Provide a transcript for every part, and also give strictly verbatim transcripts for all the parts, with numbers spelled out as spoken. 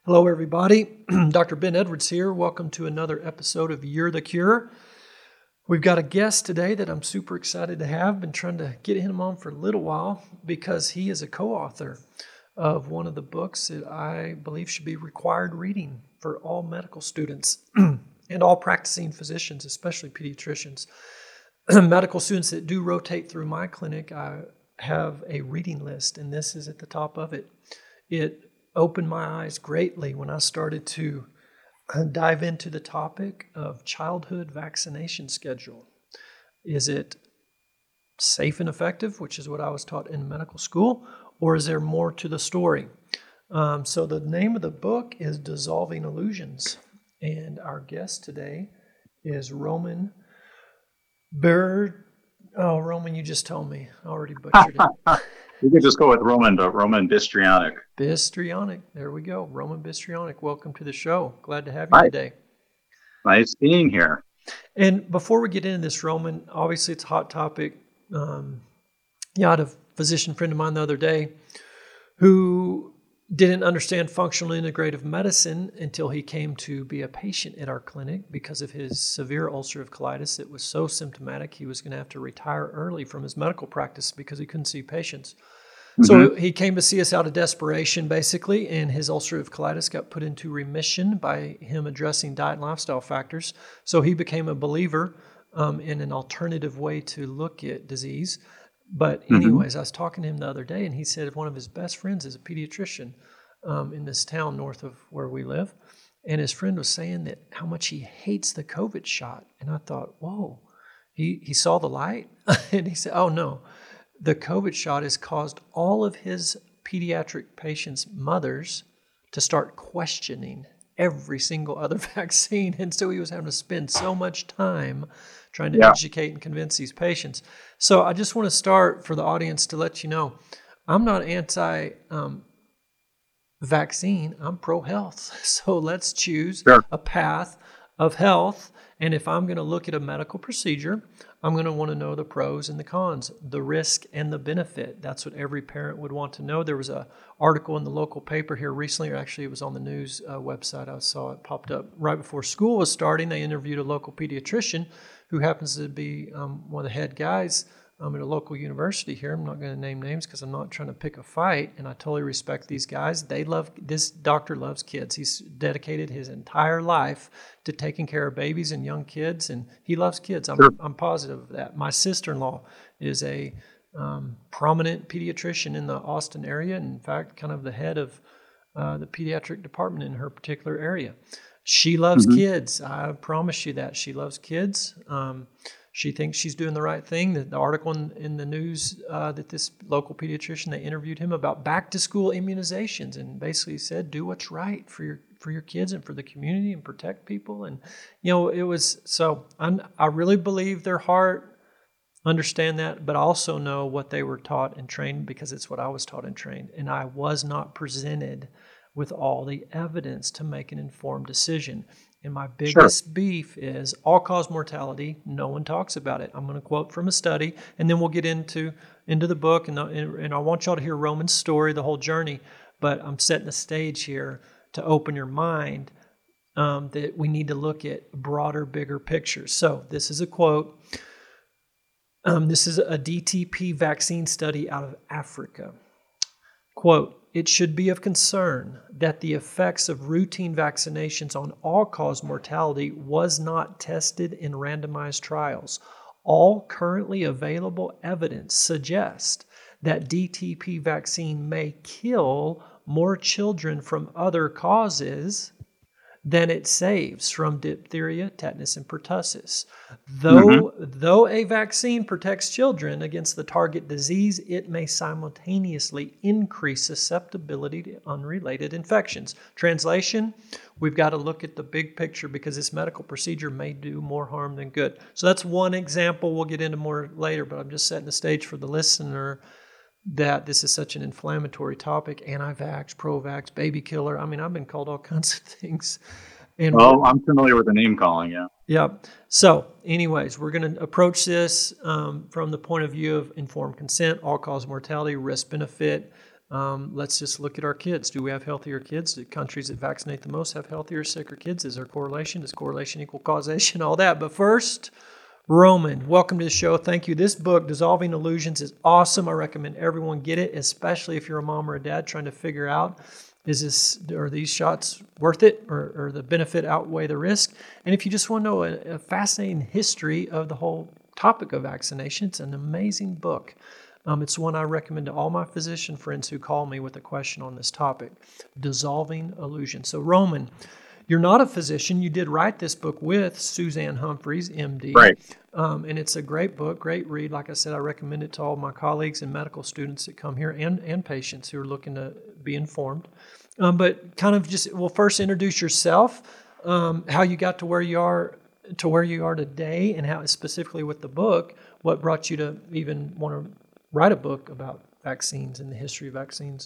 Hello, everybody. Doctor Ben Edwards here. Welcome to another episode of You're the Cure. We've got a guest today that I'm super excited to have. Been trying to get him on for a little while because he is a co-author of one of the books that I believe should be required reading for all medical students and all practicing physicians, especially pediatricians. Medical students that do rotate through my clinic, I have a reading list, and this is at the top of it. It opened my eyes greatly when I started to dive into the topic of childhood vaccination schedule. Is it safe and effective, which is what I was taught in medical school, or is there more to the story? Um, so the name of the book is Dissolving Illusions, and our guest today is Roman Bird. Oh, Roman, you just told me. I already butchered it. You could just go with Roman, but Roman Bystrionyk. Bystrionyk. There we go. Roman Bystrionyk. Welcome to the show. Glad to have you Hi. today. Nice being here. And before we get into this, Roman, obviously it's a hot topic. Um, yeah, I had a physician friend of mine the other day who didn't understand functional integrative medicine until he came to be a patient at our clinic because of his severe ulcerative colitis. It was so symptomatic he was going to have to retire early from his medical practice because he couldn't see patients. Mm-hmm. So he came to see us out of desperation, basically, and his ulcerative colitis got put into remission by him addressing diet and lifestyle factors. So he became a believer um, in an alternative way to look at disease. But anyways, mm-hmm. I was talking to him the other day, and he said one of his best friends is a pediatrician um, in this town north of where we live. And his friend was saying that how much he hates the COVID shot. And I thought, whoa, he, he saw the light? And he said, oh, no. The COVID shot has caused all of his pediatric patients' mothers to start questioning every single other vaccine. And so he was having to spend so much time trying to yeah. educate and convince these patients. So I just want to start for the audience to let you know, I'm not anti-vaccine, um, I'm pro-health. So let's choose sure. a path of health. And if I'm going to look at a medical procedure, I'm going to want to know the pros and the cons, the risk and the benefit. That's what every parent would want to know. There was an article in the local paper here recently, or actually it was on the news uh, website. I saw it popped up right before school was starting. They interviewed a local pediatrician who happens to be um, one of the head guys um, at a local university here. I'm not going to name names because I'm not trying to pick a fight, and I totally respect these guys. They love, this doctor loves kids. He's dedicated his entire life to taking care of babies and young kids, and he loves kids. I'm, sure. I'm positive of that. My sister-in-law is a um, prominent pediatrician in the Austin area, and in fact, kind of the head of uh, the pediatric department in her particular area. She loves mm-hmm. kids. I promise you that. She loves kids. Um, she thinks she's doing the right thing. The, the article in, in the news uh, that this local pediatrician, they interviewed him about back-to-school immunizations and basically said, do what's right for your for your kids and for the community and protect people. And, you know, it was, so I'm, I really believe their heart, understand that, but I also know what they were taught and trained because it's what I was taught and trained. And I was not presented with all the evidence to make an informed decision. And my biggest sure. beef is all-cause mortality. No one talks about it. I'm going to quote from a study, and then we'll get into into the book, and, and, and I want y'all to hear Roman's story, the whole journey, but I'm setting the stage here to open your mind um, that we need to look at broader, bigger pictures. So this is a quote. Um, this is a D T P vaccine study out of Africa. Quote, it should be of concern that the effects of routine vaccinations on all-cause mortality was not tested in randomized trials. All currently available evidence suggests that D T P vaccine may kill more children from other causes than it saves from diphtheria, tetanus, and pertussis. Though, mm-hmm. though a vaccine protects children against the target disease, it may simultaneously increase susceptibility to unrelated infections. Translation, we've got to look at the big picture because this medical procedure may do more harm than good. So that's one example. We'll get into more later, but I'm just setting the stage for the listener that this is such an inflammatory topic, anti-vax, pro-vax, baby killer. I mean, I've been called all kinds of things. And well, I'm familiar with the name calling, yeah. Yeah. So anyways, we're going to approach this um, from the point of view of informed consent, all-cause mortality, risk-benefit, Um, let's just look at our kids. Do we have healthier kids? Do countries that vaccinate the most have healthier, sicker kids? Is there correlation? Does correlation equal causation? All that. But first, Roman, welcome to the show. Thank you. This book, Dissolving Illusions, is awesome. I recommend everyone get it, especially if you're a mom or a dad trying to figure out, is this, are these shots worth it, or, or the benefit outweigh the risk? And if you just want to know a, a fascinating history of the whole topic of vaccination, it's an amazing book. Um, it's one I recommend to all my physician friends who call me with a question on this topic, Dissolving Illusions. So, Roman, you're not a physician. You did write this book with Suzanne Humphries, M D. Right. Um, and it's a great book, great read. Like I said, I recommend it to all my colleagues and medical students that come here and, and patients who are looking to be informed. Um, but kind of just, well, first introduce yourself, um, how you got to where you are to where you are today, and how specifically with the book, what brought you to even want to write a book about vaccines and the history of vaccines.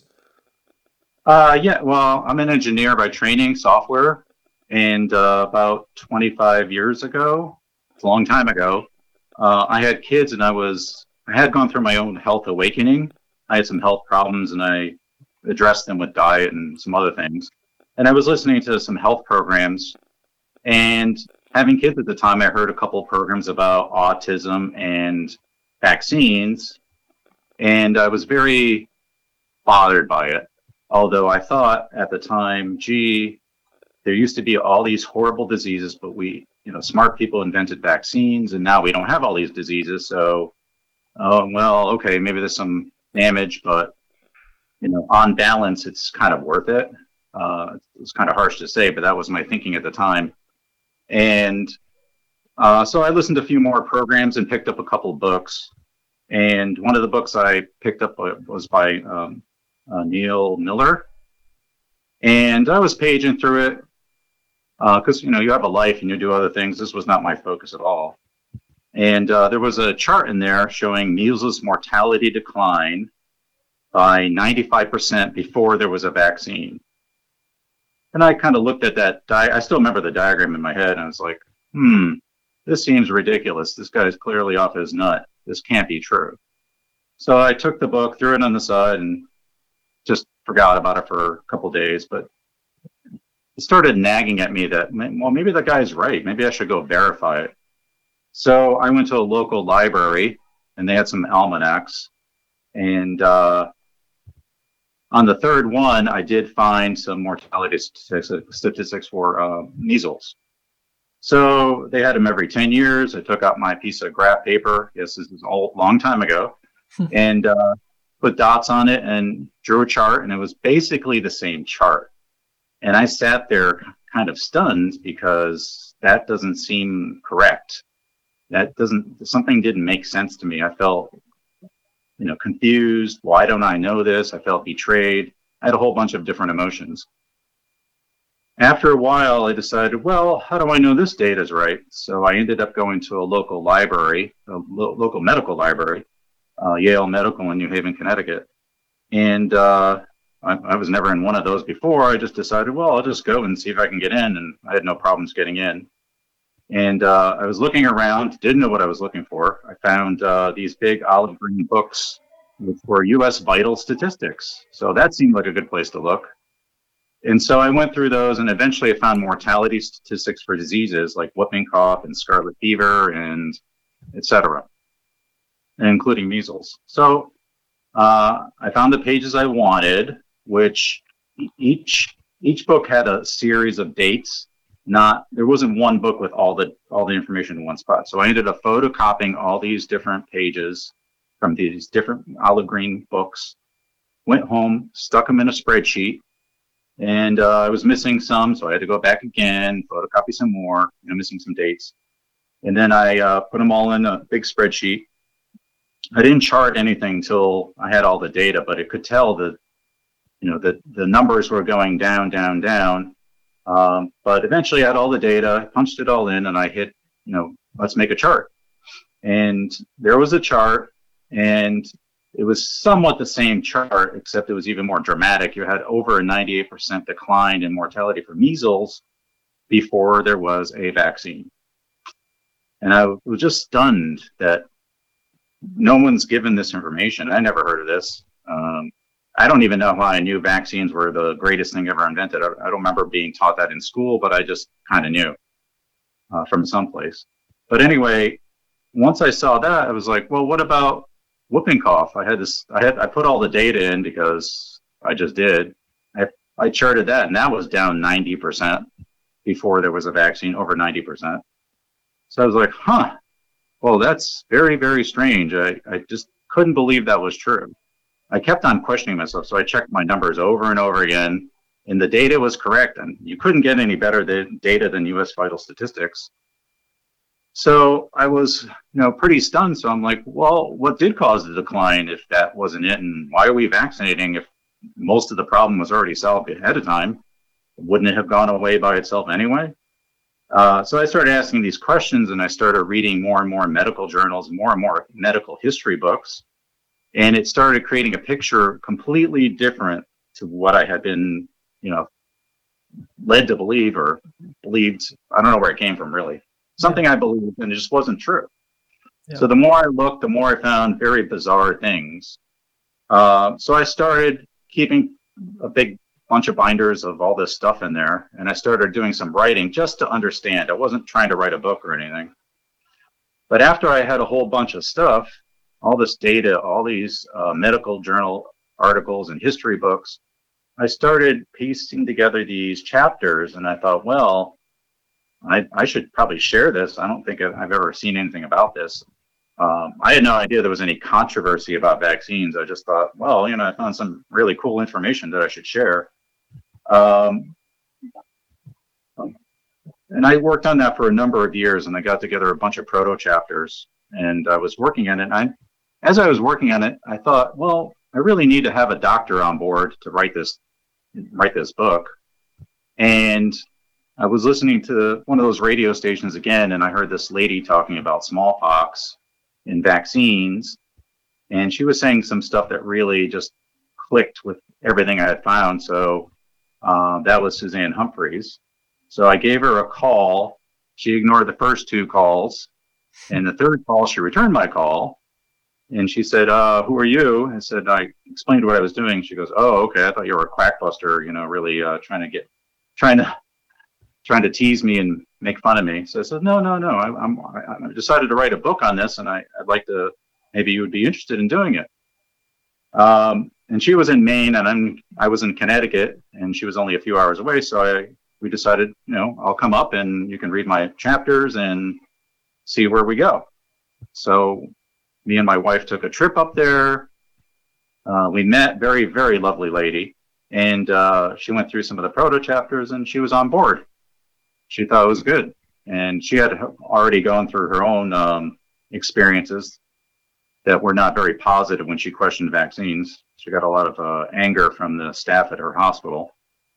Uh, yeah, well, I'm an engineer by training, software, and uh, about twenty-five years ago, it's a long time ago, uh, I had kids, and I was I had gone through my own health awakening. I had some health problems, and I addressed them with diet and some other things. And I was listening to some health programs, and having kids at the time, I heard a couple of programs about autism and vaccines, and I was very bothered by it. Although I thought at the time, gee, there used to be all these horrible diseases, but we, you know, smart people invented vaccines, and now we don't have all these diseases. So, oh, well, okay, maybe there's some damage, but, you know, on balance, it's kind of worth it. Uh, it's kind of harsh to say, but that was my thinking at the time. And uh, so I listened to a few more programs and picked up a couple of books. And one of the books I picked up was by um, uh, Neil Miller. And I was paging through it because, uh, you know, you have a life and you do other things. This was not my focus at all. And uh, there was a chart in there showing measles mortality decline by ninety-five percent before there was a vaccine. And I kind of looked at that. Di- I still remember the diagram in my head, and I was like, hmm, this seems ridiculous. This guy's clearly off his nut. This can't be true. So I took the book, threw it on the side, and just forgot about it for a couple of days. But it started nagging at me that, well, maybe the guy's right. Maybe I should go verify it. So I went to a local library, and they had some almanacs. And uh, on the third one, I did find some mortality statistics, statistics for uh, measles. So they had them every ten years. I took out my piece of graph paper. Yes, this is a long time ago. and uh, put dots on it and drew a chart. And it was basically the same chart. And I sat there kind of stunned because that doesn't seem correct. That doesn't, something didn't make sense to me. I felt, you know, confused. Why don't I know this? I felt betrayed. I had a whole bunch of different emotions. After a while, I decided, well, how do I know this data is right? So I ended up going to a local library, a lo- local medical library, uh, Yale Medical in New Haven, Connecticut. And uh, I, I was never in one of those before. I just decided, well, I'll just go and see if I can get in. And I had no problems getting in. And uh, I was looking around, didn't know what I was looking for. I found uh, these big olive green books for U S vital statistics. So that seemed like a good place to look. And so I went through those, and eventually I found mortality statistics for diseases like whooping cough and scarlet fever and et cetera, including measles. So uh, I found the pages I wanted, which each each book had a series of dates. Not there wasn't one book with all the all the information in one spot. So I ended up photocopying all these different pages from these different olive green books. Went home, stuck them in a spreadsheet. And uh, I was missing some, so I had to go back again, photocopy some more, you know, missing some dates. And then I uh, put them all in a big spreadsheet. I didn't chart anything until I had all the data, but it could tell that, you know, that the numbers were going down, down, down. Um, but eventually I had all the data, punched it all in, and I hit, you know, let's make a chart. And there was a chart, and it was somewhat the same chart, except it was even more dramatic. You had over a ninety-eight percent decline in mortality for measles before there was a vaccine. And I was just stunned that no one's given this information. I never heard of this. Um, I don't even know how I knew vaccines were the greatest thing ever invented. I, I don't remember being taught that in school, but I just kind of knew uh, from someplace. But anyway, once I saw that, I was like, well, what about whooping cough? I had this, I had, I put all the data in because I just did. I, I charted that, and that was down ninety percent before there was a vaccine, over ninety percent. So I was like, huh, well, that's very, very strange. I, I just couldn't believe that was true. I kept on questioning myself, so I checked my numbers over and over again, and the data was correct, and you couldn't get any better than data than U S Vital Statistics. So I was, you know, pretty stunned. So I'm like, well, what did cause the decline if that wasn't it, and why are we vaccinating if most of the problem was already solved ahead of time? Wouldn't it have gone away by itself anyway? Uh, so I started asking these questions, and I started reading more and more medical journals, more and more medical history books. And it started creating a picture completely different to what I had been, you know, led to believe or believed. I don't know where it came from, really. Something yeah. I believed, and it just wasn't true. Yeah. So the more I looked, the more I found very bizarre things. Uh, so I started keeping a big bunch of binders of all this stuff in there, and I started doing some writing just to understand. I wasn't trying to write a book or anything. But after I had a whole bunch of stuff, all this data, all these uh, medical journal articles and history books, I started piecing together these chapters, and I thought, well, I, I should probably share this. I don't think I've ever seen anything about this. Um, I had no idea there was any controversy about vaccines. I just thought, well, you know, I found some really cool information that I should share. Um, and I worked on that for a number of years, and I got together a bunch of proto chapters, and I was working on it. And I, as I was working on it, I thought, well, I really need to have a doctor on board to write this, write this book. And I was listening to one of those radio stations again, and I heard this lady talking about smallpox and vaccines, and she was saying some stuff that really just clicked with everything I had found. So uh, that was Suzanne Humphreys. So I gave her a call. She ignored the first two calls, and the third call, she returned my call, and she said, uh, who are you? I said, I explained what I was doing. She goes, oh, okay, I thought you were a quackbuster, you know, really uh, trying to get, trying to, trying to tease me and make fun of me. So I said, no, no, no, I, I'm, I decided to write a book on this, and I, I'd like to, maybe you would be interested in doing it. Um, and she was in Maine, and I'm, I was in Connecticut, and she was only a few hours away. So I, we decided, you know, I'll come up and you can read my chapters and see where we go. So me and my wife took a trip up there. Uh, we met, very, very lovely lady. And uh, she went through some of the proto chapters, and she was on board. She thought it was good. And she had already gone through her own um, experiences that were not very positive when she questioned vaccines. She got a lot of uh, anger from the staff at her hospital,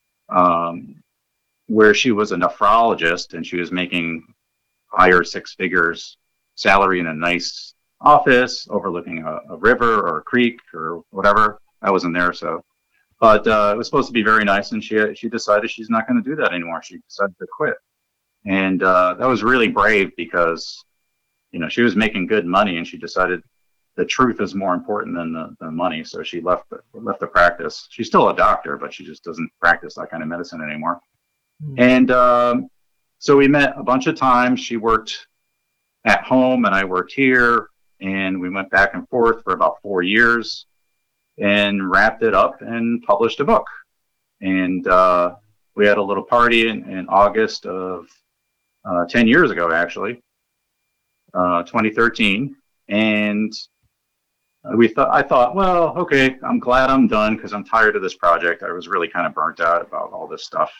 um, where she was a nephrologist, and she was making higher six figures salary in a nice office overlooking a, a river or a creek or whatever. I wasn't there, so. But uh, it was supposed to be very nice, and she she decided she's not going to do that anymore. She decided to quit. And uh, that was really brave because, you know, she was making good money, and she decided the truth is more important than the, the money. So she left the, left the practice. She's still a doctor, but she just doesn't practice that kind of medicine anymore. Mm. And um, so we met a bunch of times. She worked at home, and I worked here, and we went back and forth for about four years and wrapped it up and published a book. And uh, we had a little party in, in August of uh, ten years ago, actually, uh, twenty thirteen. And we thought, I thought, well, okay, I'm glad I'm done because I'm tired of this project. I was really kind of burnt out about all this stuff.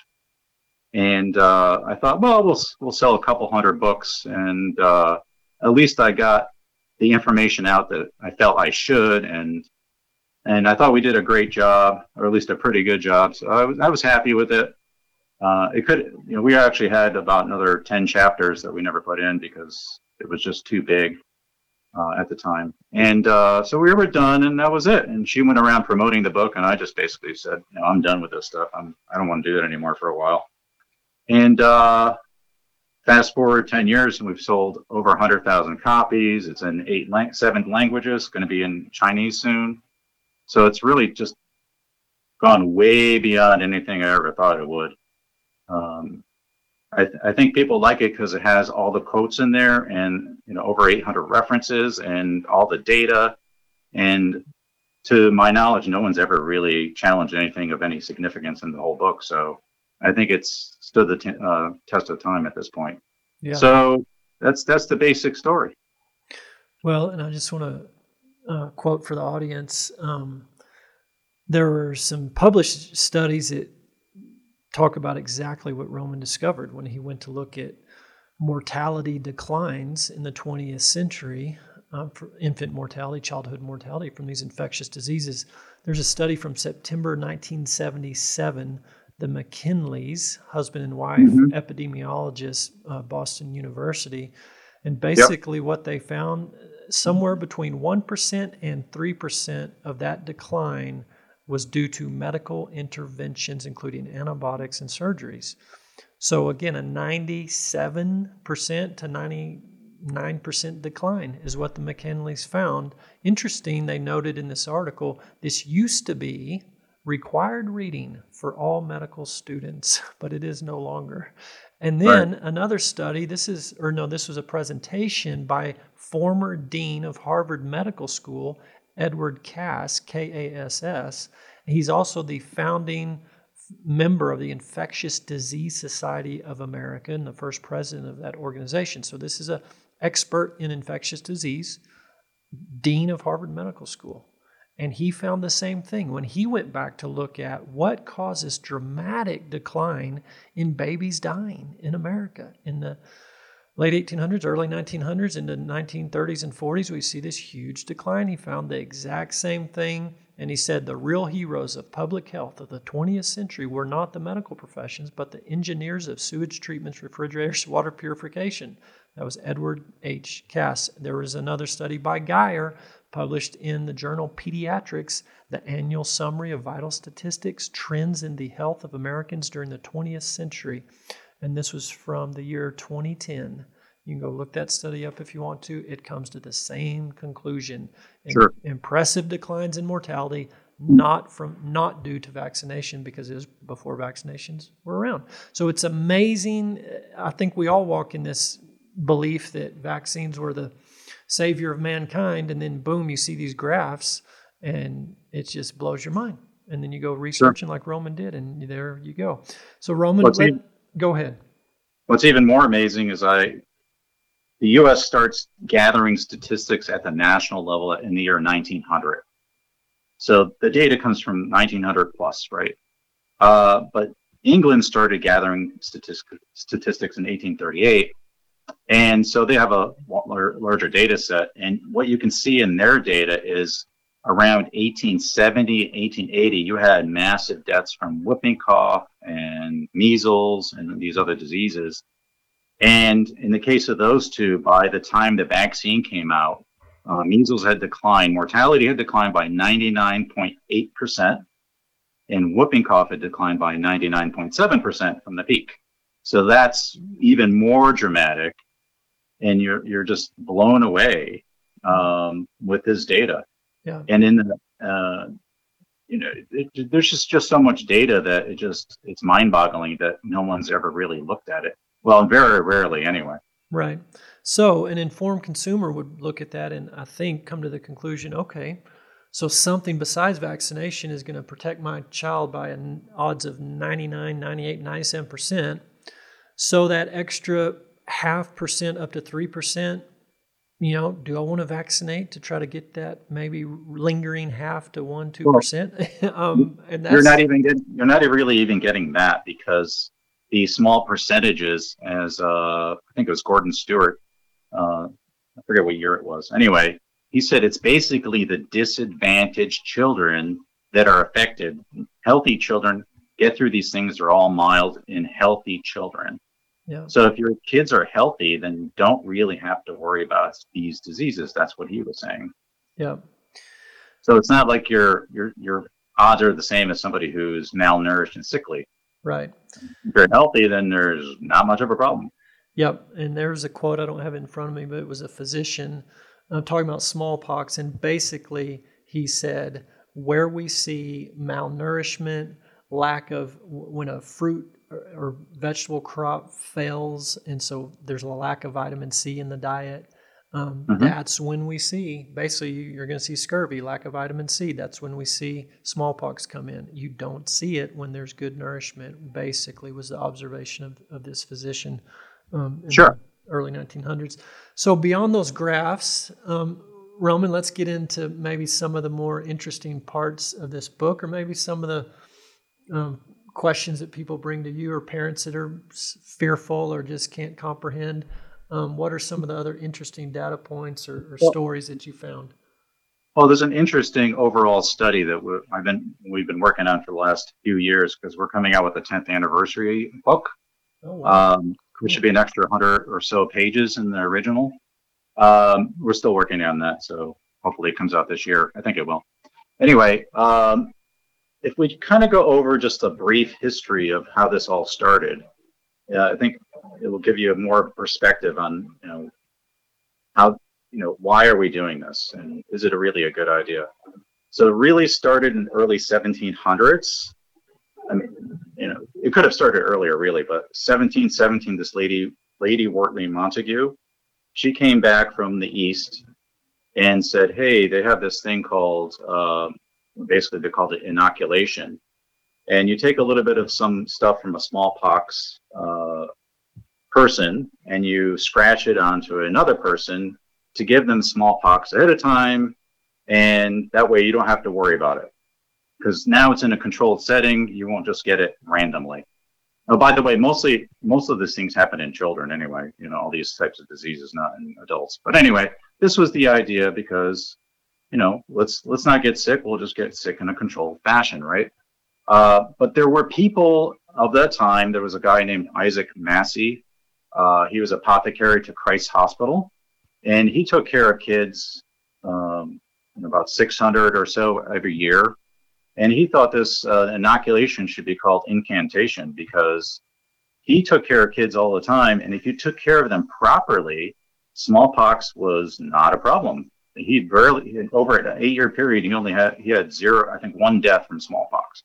And uh, I thought, well, we'll we'll sell a couple hundred books, and uh, at least I got the information out that I felt I should, and and I thought we did a great job, or at least a pretty good job. So I was I was happy with it. Uh, it could, you know, we actually had about another ten chapters that we never put in because it was just too big uh, at the time. And uh, so we were done, and that was it. And she went around promoting the book, and I just basically said, you know, I'm done with this stuff. I'm I don't want to do it anymore for a while. And uh, fast forward ten years, and we've sold over one hundred thousand copies. It's in eight, lang- seven languages, going to be in Chinese soon. So it's really just gone way beyond anything I ever thought it would. Um, I, th- I think people like it because it has all the quotes in there, and you know over eight hundred references and all the data. And to my knowledge, no one's ever really challenged anything of any significance in the whole book. So I think it's stood the t- uh, test of time at this point. Yeah. So that's that's the basic story. Well, and I just want to uh, quote for the audience. Um, there were some published studies that talk about exactly what Roman discovered when he went to look at mortality declines in the twentieth century, uh, for infant mortality, childhood mortality from these infectious diseases. There's a study from September nineteen seventy-seven, the McKinleys, husband and wife, mm-hmm. epidemiologists, uh, Boston University, and basically yep. what they found, somewhere between one percent and three percent of that decline was due to medical interventions, including antibiotics and surgeries. So again, a ninety-seven percent to ninety-nine percent decline is what the McKinleys found. Interesting, they noted in this article, this used to be required reading for all medical students, but it is no longer. And then right. another study, this is, or no, this was a presentation by former dean of Harvard Medical School, Edward Cass, K A S S. He's also the founding member of the Infectious Disease Society of America and the first president of that organization. So this is an expert in infectious disease, dean of Harvard Medical School. And he found the same thing when he went back to look at what causes dramatic decline in babies dying in America. In the late eighteen hundreds, early nineteen hundreds, into nineteen thirties and forties, we see this huge decline. He found the exact same thing, and he said the real heroes of public health of the twentieth century were not the medical professions, but the engineers of sewage treatments, refrigerators, water purification. That was Edward H. Cass. There was another study by Geyer, published in the journal Pediatrics, the annual summary of vital statistics, trends in the health of Americans during the twentieth century. And this was from the year twenty ten. You can go look that study up if you want to. It comes to the same conclusion. Sure. Impressive declines in mortality, not from not due to vaccination, because it was before vaccinations were around. So it's amazing. I think we all walk in this belief that vaccines were the savior of mankind, and then boom, you see these graphs, and it just blows your mind. And then you go researching sure. like Roman did, and there you go. So Roman, let, even, go ahead. What's even more amazing is I, the U S starts gathering statistics at the national level in the year nineteen hundred. So the data comes from nineteen hundred plus, right? Uh, but England started gathering statistic, statistics in eighteen thirty-eight. And so they have a larger data set. And what you can see in their data is around eighteen seventy, eighteen eighty, you had massive deaths from whooping cough and measles and these other diseases. And in the case of those two, by the time the vaccine came out, uh, measles had declined. Mortality had declined by ninety-nine point eight percent, and whooping cough had declined by ninety-nine point seven percent from the peak. So that's even more dramatic, and you're you're just blown away um, with this data. Yeah. And in the uh, you know, it, it, there's just, just so much data that it just it's mind-boggling that no one's ever really looked at it. Well, very rarely anyway. Right. So an informed consumer would look at that and I think come to the conclusion, okay, so something besides vaccination is going to protect my child by an odds of ninety-nine, ninety-eight, ninety-seven percent. So that extra half percent up to three percent, you know, do I want to vaccinate to try to get that maybe lingering half to one, two percent? um, and that's, you're not even getting, you're not really even getting that, because the small percentages, as uh, I think it was Gordon Stewart, uh, I forget what year it was. Anyway, he said it's basically the disadvantaged children that are affected. Healthy children get through these things; they're all mild in healthy children. Yeah. So if your kids are healthy, then you don't really have to worry about these diseases. That's what he was saying. Yeah. So it's not like your your your odds are the same as somebody who's malnourished and sickly. Right. If you're healthy, then there's not much of a problem. Yep. And there's a quote, I don't have it in front of me, but it was a physician uh, talking about smallpox. And basically he said, where we see malnourishment, lack of when a fruit or vegetable crop fails, and so there's a lack of vitamin C in the diet. Um, mm-hmm. That's when we see, basically, you're going to see scurvy, lack of vitamin C. That's when we see smallpox come in. You don't see it when there's good nourishment, basically, was the observation of, of this physician um, in sure. the early nineteen hundreds. So beyond those graphs, um, Roman, let's get into maybe some of the more interesting parts of this book, or maybe some of the um, questions that people bring to you, or parents that are fearful or just can't comprehend. Um, what are some of the other interesting data points or, or well, stories that you found? Well, there's an interesting overall study that we're, I've been we've been working on for the last few years, because we're coming out with the tenth anniversary book, oh, wow. um, which should be an extra one hundred or so pages in the original. Um, we're still working on that, so hopefully it comes out this year. I think it will. Anyway, um, if we kind of go over just a brief history of how this all started, uh, I think it will give you a more perspective on, you know, how, you know, why are we doing this, and is it a really a good idea? So it really started in early seventeen hundreds. I mean, you know, it could have started earlier, really, but seventeen seventeen, this lady, Lady Wortley Montagu, she came back from the East and said, hey, they have this thing called, uh, basically they called it inoculation. And you take a little bit of some stuff from a smallpox uh, person and you scratch it onto another person to give them smallpox ahead of time. And that way you don't have to worry about it. Because now it's in a controlled setting, you won't just get it randomly. Oh, by the way, mostly, most of these things happen in children anyway, you know, all these types of diseases, not in adults. But anyway, this was the idea because, you know, let's let's not get sick. We'll just get sick in a controlled fashion, right? Uh, but there were people of that time. There was a guy named Isaac Massey. Uh, he was apothecary to Christ Hospital, and he took care of kids, um, about six hundred or so every year. And he thought this uh, inoculation should be called incantation, because he took care of kids all the time. And if you took care of them properly, smallpox was not a problem. He barely, over an eight-year period, he only had, he had zero, I think one death from smallpox.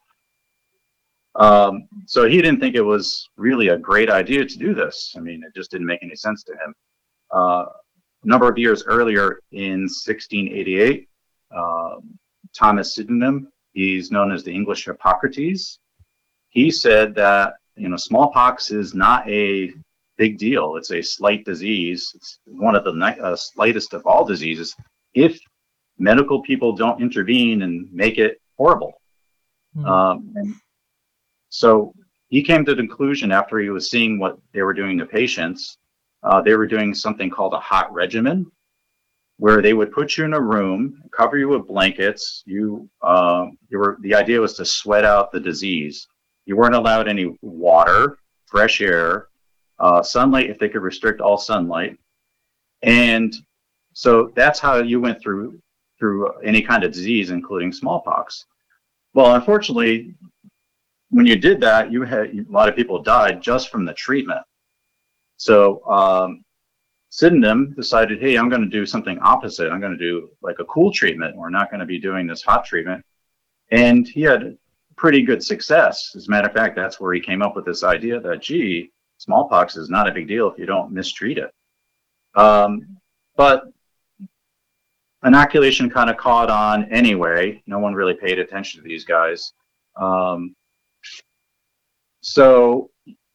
Um, so he didn't think it was really a great idea to do this. I mean, it just didn't make any sense to him. Uh, a number of years earlier, in sixteen eighty-eight, uh, Thomas Sydenham, he's known as the English Hippocrates. He said that, you know, smallpox is not a big deal. It's a slight disease. It's one of the uh, slightest of all diseases if medical people don't intervene and make it horrible. Mm-hmm. Um, and so he came to the conclusion, after he was seeing what they were doing to patients, uh, they were doing something called a hot regimen, where they would put you in a room, cover you with blankets. You, uh, you were, the idea was to sweat out the disease. You weren't allowed any water, fresh air, uh, sunlight, if they could restrict all sunlight. And so that's how you went through through any kind of disease, including smallpox. Well, unfortunately, when you did that, you had a lot of people died just from the treatment. So, um, Sydenham decided, hey, I'm going to do something opposite. I'm going to do like a cool treatment. We're not going to be doing this hot treatment. And he had pretty good success. As a matter of fact, that's where he came up with this idea that, gee, smallpox is not a big deal if you don't mistreat it. Um, but inoculation kind of caught on anyway. No one really paid attention to these guys. Um, so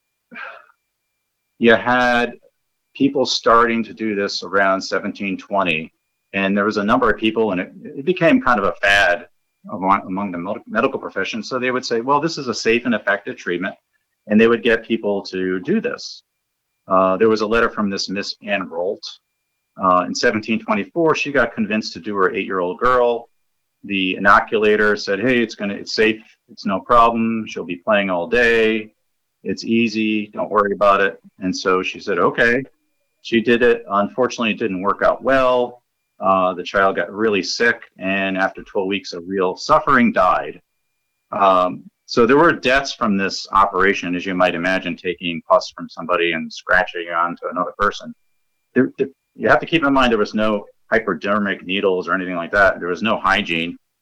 you had people starting to do this around seventeen twenty, and there was a number of people, and it, it became kind of a fad among, among the medical profession. So they would say, well, this is a safe and effective treatment, and they would get people to do this. Uh, there was a letter from this Miss Ann Rolt. Uh, in seventeen twenty-four, she got convinced to do her eight-year-old girl. The inoculator said, hey, it's gonna, it's safe, it's no problem, she'll be playing all day, it's easy, don't worry about it. And so she said, okay. She did it. Unfortunately, it didn't work out well. Uh, the child got really sick, and after twelve weeks of real suffering, died. Um, so there were deaths from this operation, as you might imagine, taking pus from somebody and scratching it onto another person. There, there, you have to keep in mind there was no hypodermic needles or anything like that. There was no hygiene.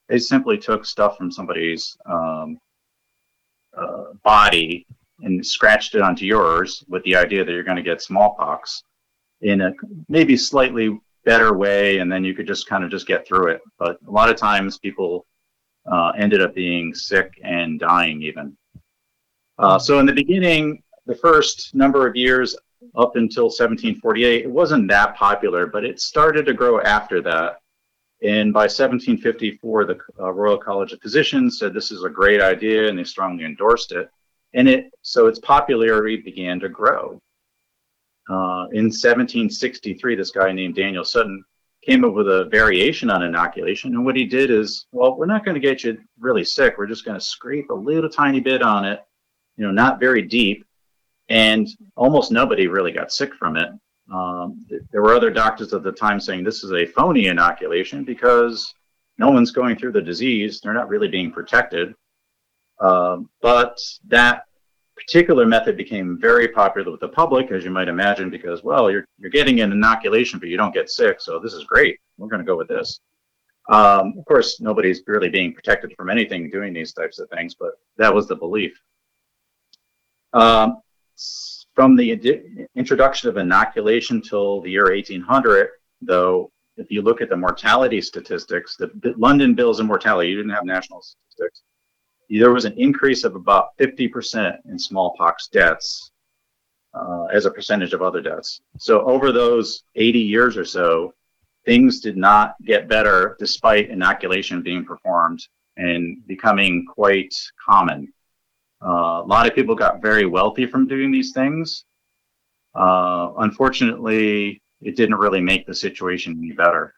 They simply took stuff from somebody's um, uh, body and scratched it onto yours with the idea that you're going to get smallpox in a maybe slightly better way, and then you could just kind of just get through it. But a lot of times people uh, ended up being sick and dying even. Uh, so in the beginning, the first number of years up until seventeen forty-eight, it wasn't that popular, but it started to grow after that. And by seventeen fifty-four, the uh, Royal College of Physicians said this is a great idea, and they strongly endorsed it. And it so its popularity began to grow. Uh, in seventeen sixty-three, this guy named Daniel Sutton came up with a variation on inoculation. And what he did is, well, we're not going to get you really sick. We're just going to scrape a little tiny bit on it, you know, not very deep. And almost nobody really got sick from it. Um, there were other doctors at the time saying this is a phony inoculation because no one's going through the disease. They're not really being protected. Um, but that particular method became very popular with the public, as you might imagine, because, well, you're you're getting an inoculation, but you don't get sick, so this is great. We're going to go with this. Um, of course, nobody's really being protected from anything doing these types of things, but that was the belief. Um, from the ad- introduction of inoculation till the year eighteen hundred, though, if you look at the mortality statistics, the, the London Bills of Mortality, you didn't have national statistics, there was an increase of about fifty percent in smallpox deaths uh, as a percentage of other deaths. So over those eighty years or so, things did not get better despite inoculation being performed and becoming quite common. Uh, a lot of people got very wealthy from doing these things. Uh, unfortunately, it didn't really make the situation any better.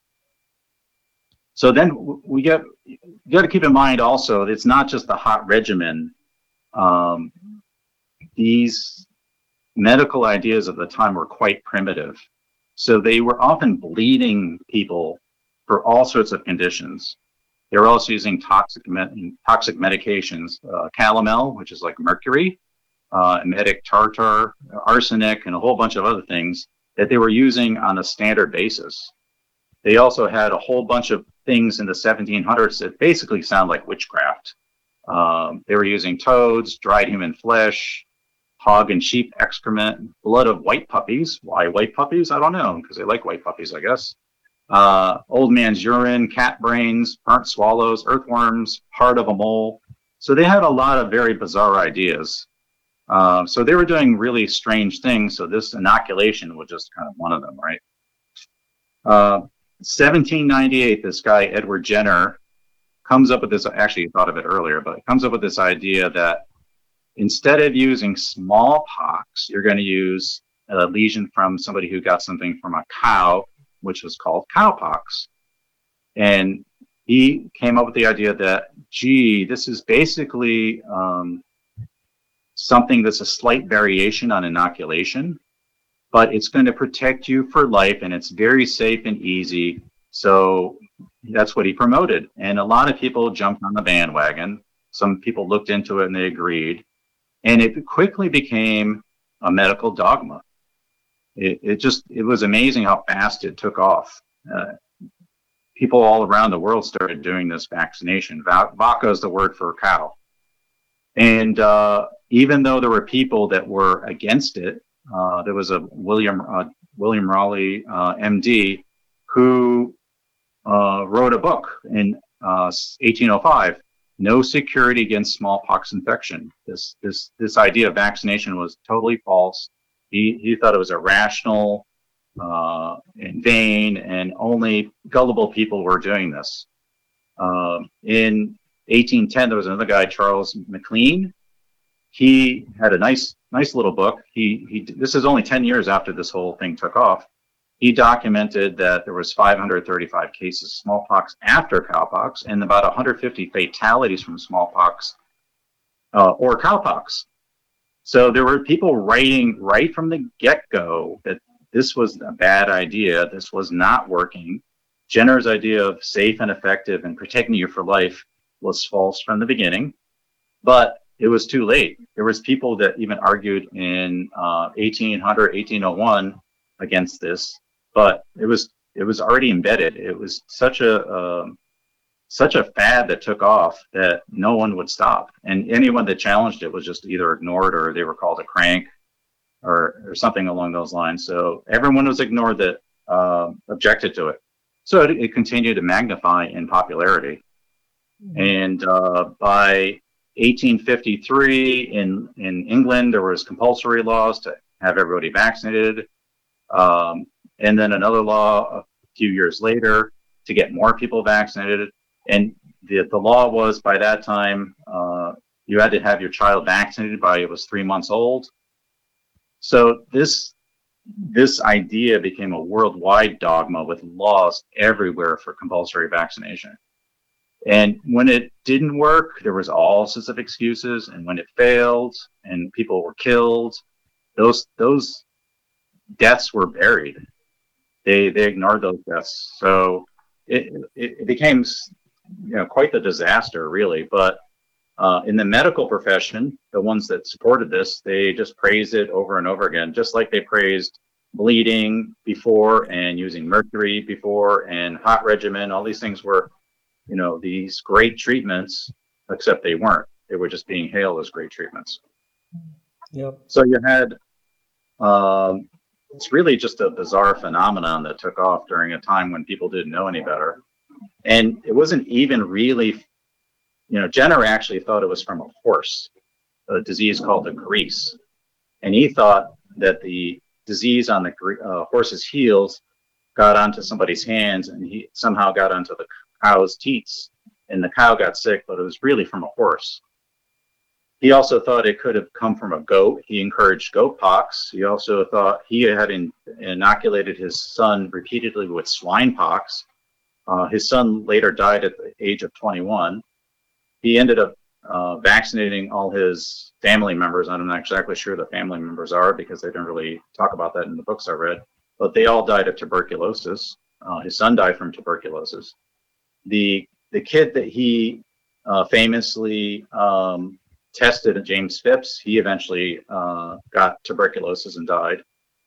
So then we get you got to keep in mind also that it's not just the hot regimen. Um, these medical ideas of the time were quite primitive. So they were often bleeding people for all sorts of conditions. They were also using toxic me- toxic medications, uh, calomel, which is like mercury, uh, emetic tartar, arsenic, and a whole bunch of other things that they were using on a standard basis. They also had a whole bunch of things in the seventeen hundreds that basically sound like witchcraft. Um, they were using toads, dried human flesh, hog and sheep excrement, blood of white puppies. Why white puppies? I don't know, because they like white puppies, I guess. Uh, old man's urine, cat brains, burnt swallows, earthworms, heart of a mole. So they had a lot of very bizarre ideas. Uh, so they were doing really strange things. So this inoculation was just kind of one of them, right? Uh, seventeen ninety-eight, this guy, Edward Jenner, comes up with this, actually he thought of it earlier, but comes up with this idea that instead of using smallpox, you're going to use a lesion from somebody who got something from a cow, which was called cowpox. And he came up with the idea that, gee, this is basically um, something that's a slight variation on inoculation, but it's going to protect you for life, and it's very safe and easy. So that's what he promoted. And a lot of people jumped on the bandwagon. Some people looked into it and they agreed. And it quickly became a medical dogma. It, it just, it was amazing how fast it took off. Uh, people all around the world started doing this vaccination. Va- Vaca is the word for cow. And uh, even though there were people that were against it, uh, there was a William uh, William Raleigh, uh, M D, who uh, wrote a book in uh, eighteen oh five, No Security Against Smallpox Infection. This this this idea of vaccination was totally false. He he thought it was irrational, uh, and vain, and only gullible people were doing this. Uh, in eighteen ten, there was another guy, Charles McLean. He had a nice nice little book. He he. This is only ten years after this whole thing took off. He documented that there was five hundred thirty-five cases of smallpox after cowpox and about one hundred fifty fatalities from smallpox uh, or cowpox. So there were people writing right from the get-go that this was a bad idea. This was not working. Jenner's idea of safe and effective and protecting you for life was false from the beginning, but it was too late. There was people that even argued in uh, eighteen hundred, eighteen oh one against this, but it was it was already embedded. It was such a uh, such a fad that took off that no one would stop. And anyone that challenged it was just either ignored or they were called a crank or, or something along those lines. So everyone was ignored that uh, objected to it. So it, it continued to magnify in popularity. Mm-hmm. And uh, by eighteen fifty-three in, in England, there was compulsory laws to have everybody vaccinated. Um, and then another law a few years later to get more people vaccinated. And the, the law was by that time, uh, you had to have your child vaccinated by it was three months old. So this this idea became a worldwide dogma with laws everywhere for compulsory vaccination. And when it didn't work, there was all sorts of excuses. And when it failed and people were killed, those those deaths were buried. They they ignored those deaths. So it it, it became, you know, quite the disaster, really. But uh, in the medical profession, the ones that supported this, they just praised it over and over again, just like they praised bleeding before and using mercury before and hot regimen. All these things were, you know, these great treatments, except they weren't. They were just being hailed as great treatments. Yep. So you had, um, it's really just a bizarre phenomenon that took off during a time when people didn't know any better. And it wasn't even really, you know, Jenner actually thought it was from a horse, a disease called the grease. And he thought that the disease on the uh, horse's heels got onto somebody's hands and he somehow got onto the cow's teats and the cow got sick, but it was really from a horse. He also thought it could have come from a goat. He encouraged goat pox. He also thought he had in, inoculated his son repeatedly with swine pox. Uh, his son later died at the age of twenty-one. He ended up uh, vaccinating all his family members. I'm not exactly sure the family members are because they don't really talk about that in the books I read, but they all died of tuberculosis. Uh, his son died from tuberculosis. The the kid that he uh, famously um, tested, James Phipps, he eventually uh, got tuberculosis and died.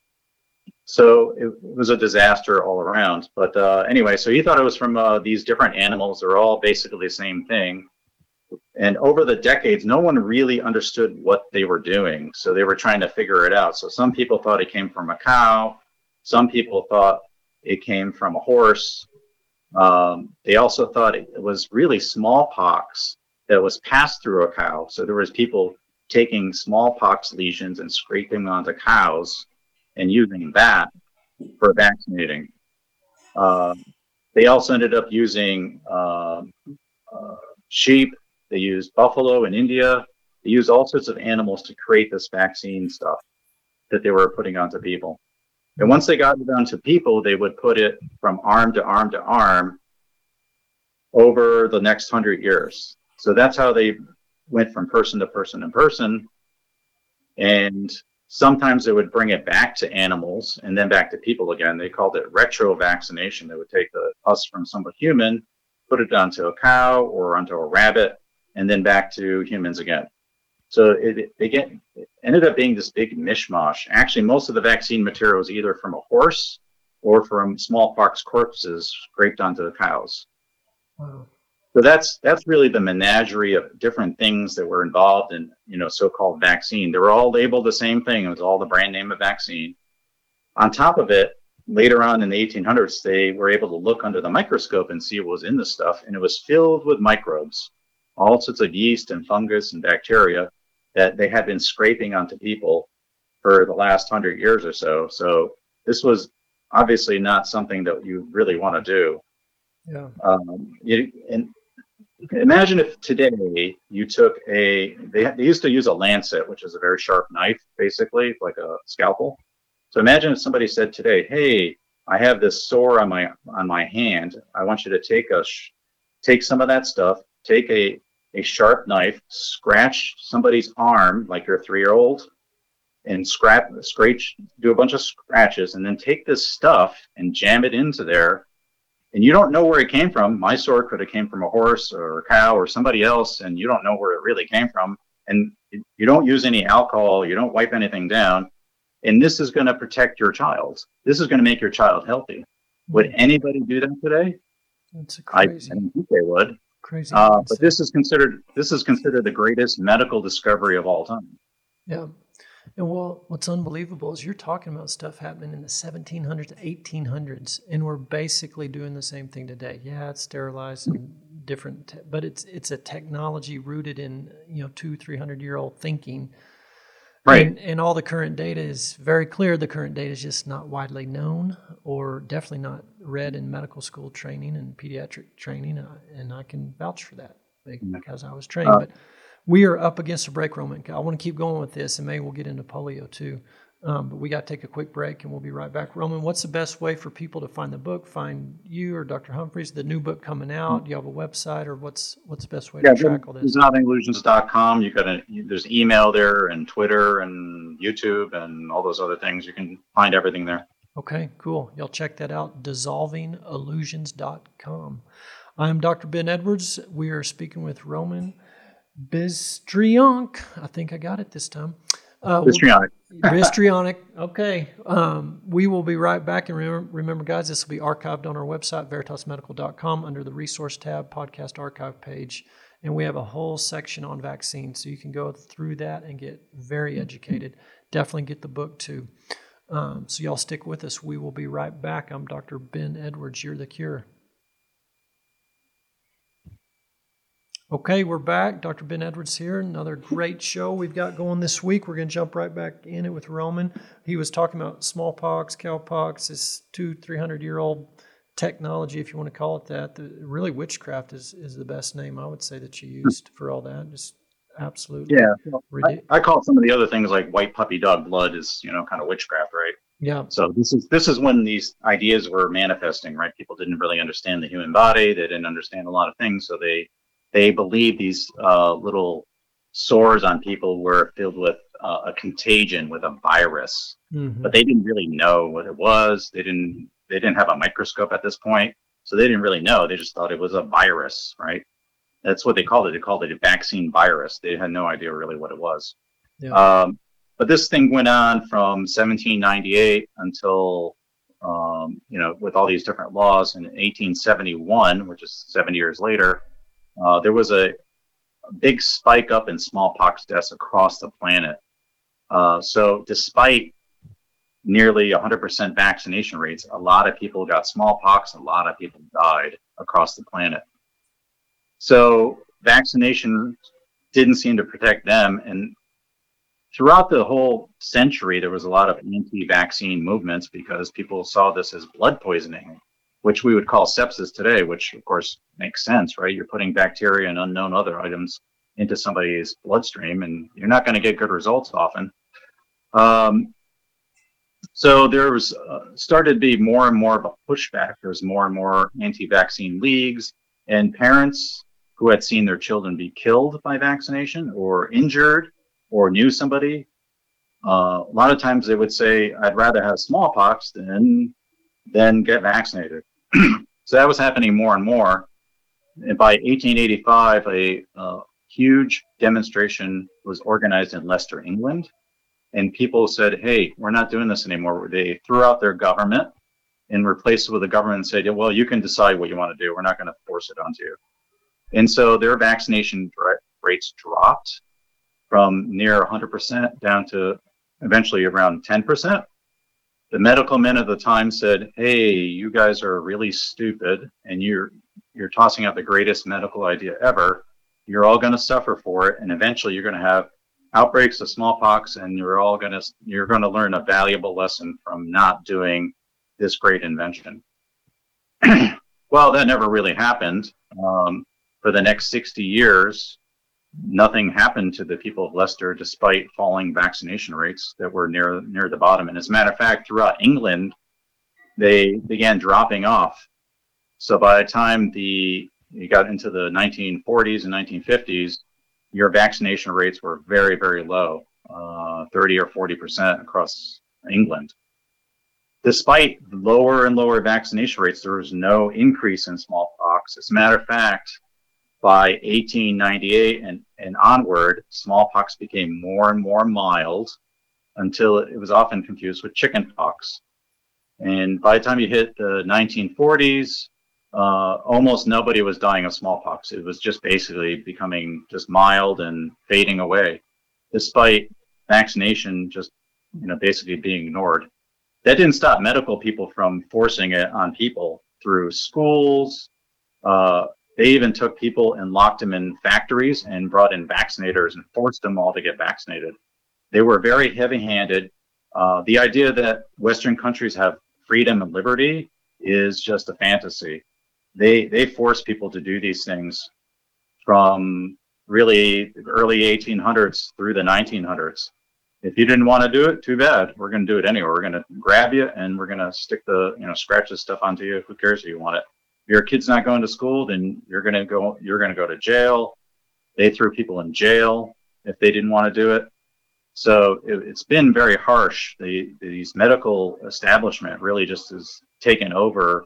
So it, it was a disaster all around. But uh, anyway, so he thought it was from uh, these different animals. They're all basically the same thing. And over the decades, no one really understood what they were doing. So they were trying to figure it out. So some people thought it came from a cow. Some people thought it came from a horse. Um, they also thought it was really smallpox that was passed through a cow. So there was people taking smallpox lesions and scraping onto cows and using that for vaccinating. Uh, they also ended up using uh, uh, sheep. They used buffalo in India. They used all sorts of animals to create this vaccine stuff that they were putting onto people. And once they got it onto people, they would put it from arm to arm to arm over the next hundred years. So that's how they went from person to person to person. And sometimes they would bring it back to animals and then back to people again. They called it retro vaccination. They would take the pus from some human, put it onto a cow or onto a rabbit, and then back to humans again. So it, it, get, it ended up being this big mishmash. Actually, most of the vaccine material was either from a horse or from smallpox corpses scraped onto the cows. Wow. So that's that's really the menagerie of different things that were involved in, you know, so-called vaccine. They were all labeled the same thing. It was all the brand name of vaccine. On top of it, later on in the eighteen hundreds, they were able to look under the microscope and see what was in the stuff, and it was filled with microbes, all sorts of yeast and fungus and bacteria that they had been scraping onto people for the last hundred years or so. So this was obviously not something that you really want to do. Yeah. Um, you, and imagine if today you took a, they, they used to use a lancet, which is a very sharp knife, basically, like a scalpel. So imagine if somebody said today, hey, I have this sore on my on my hand. I want you to take a sh- take some of that stuff, take a, a sharp knife, scratch somebody's arm, like your three-year-old, and scrap, scratch, do a bunch of scratches, and then take this stuff and jam it into there. And you don't know where it came from. My sword could have came from a horse or a cow or somebody else, and you don't know where it really came from. And you don't use any alcohol. You don't wipe anything down. And this is going to protect your child. This is going to make your child healthy. Would anybody do that today? That's crazy. I, I don't think they would. Crazy. Uh, but this is considered this is considered the greatest medical discovery of all time. Yeah. And well, what's unbelievable is you're talking about stuff happening in the seventeen hundreds, eighteen hundreds, and we're basically doing the same thing today. Yeah, it's sterilized and different, te- but it's it's a technology rooted in, you know, two, three hundred year old thinking. Right. And, and all the current data is very clear. The current data is just not widely known, or definitely not read in medical school training and pediatric training. Uh, and I can vouch for that because I was trained. Uh, but we are up against a break, Roman. I want to keep going with this, and maybe we'll get into polio too. Um, but we got to take a quick break, and we'll be right back. Roman, what's the best way for people to find the book, find you or Doctor Humphreys, the new book coming out? Do you have a website, or what's what's the best way yeah, to track all this? Dissolving Illusions dot com. You got a there's email there, and Twitter, and YouTube, and all those other things. You can find everything there. Okay, cool. Y'all check that out. Dissolving Illusions dot com. I'm Doctor Ben Edwards. We are speaking with Roman Bystrionyk. I think I got it this time. Uh, Bystrionyk. Bystrionyk. Okay. Um, we will be right back. And remember, remember, guys, this will be archived on our website, veritas medical dot com, under the resource tab, podcast archive page. And we have a whole section on vaccines, so you can go through that and get very educated. Definitely get the book, too. Um, so y'all stick with us. We will be right back. I'm Doctor Ben Edwards. You're the cure. Okay, we're back. Doctor Ben Edwards here. Another great show we've got going this week. We're going to jump right back in it with Roman. He was talking about smallpox, cowpox, this two, three hundred year old technology, if you want to call it that. The, really, witchcraft is, is the best name I would say that you used for all that. Just absolutely. Yeah, ridiculous. I, I call some of the other things like white puppy dog blood is, you know, kind of witchcraft, right? Yeah. So this is this is when these ideas were manifesting, right? People didn't really understand the human body. They didn't understand a lot of things, so they they believed these uh, little sores on people were filled with uh, a contagion, with a virus, Mm-hmm. but they didn't really know what it was. They didn't they didn't have a microscope at this point, so they didn't really know. They just thought it was a virus, right? That's what they called it. They called it a vaccine virus. They had no idea really what it was. Yeah. Um, but this thing went on from seventeen ninety-eight until, um, you know, with all these different laws in eighteen seventy-one, which is seven years later, uh, there was a, a big spike up in smallpox deaths across the planet. Uh, so despite nearly one hundred percent vaccination rates, a lot of people got smallpox, a lot of people died across the planet. So vaccination didn't seem to protect them. And throughout the whole century, there was a lot of anti-vaccine movements because people saw this as blood poisoning, which we would call sepsis today, which of course makes sense, right? You're putting bacteria and unknown other items into somebody's bloodstream, and you're not going to get good results often. Um, so there was uh, started to be more and more of a pushback. There's more and more anti-vaccine leagues, and parents who had seen their children be killed by vaccination or injured or knew somebody, uh, a lot of times they would say, I'd rather have smallpox than, than get vaccinated. So that was happening more and more. And by eighteen eighty-five, a uh, huge demonstration was organized in Leicester, England. And people said, hey, we're not doing this anymore. They threw out their government and replaced it with a government and said, well, you can decide what you want to do. We're not going to force it onto you. And so their vaccination rates dropped from near one hundred percent down to eventually around ten percent. The medical men at the time said, hey, you guys are really stupid and you're you're tossing out the greatest medical idea ever. You're all going to suffer for it, and eventually you're going to have outbreaks of smallpox, and you're all going to you're going to learn a valuable lesson from not doing this great invention. Well, that never really happened. Um, for the next sixty years, nothing happened to the people of Leicester, despite falling vaccination rates that were near near the bottom. And as a matter of fact, throughout England, they began dropping off. So by the time the you got into the nineteen forties and nineteen fifties, your vaccination rates were very, very low, uh, thirty or forty percent across England. Despite lower and lower vaccination rates, there was no increase in smallpox. As a matter of fact, by eighteen ninety-eight and, and onward, smallpox became more and more mild until it was often confused with chickenpox. And by the time you hit the nineteen forties, uh, almost nobody was dying of smallpox. It was just basically becoming just mild and fading away, despite vaccination just, you know, basically being ignored. That didn't stop medical people from forcing it on people through schools. Uh, they even took people and locked them in factories and brought in vaccinators and forced them all to get vaccinated. They were very heavy-handed. Uh, the idea that Western countries have freedom and liberty is just a fantasy. They they force people to do these things from really early eighteen hundreds through the nineteen hundreds. If you didn't want to do it, too bad. We're going to do it anyway. We're going to grab you and we're going to stick the, you know, scratch the stuff onto you. Who cares if you want it? If your kid's not going to school, then you're going to go, you're going to go to jail. They threw people in jail if they didn't want to do it. So it, it's been very harsh. The, these medical establishment really just has taken over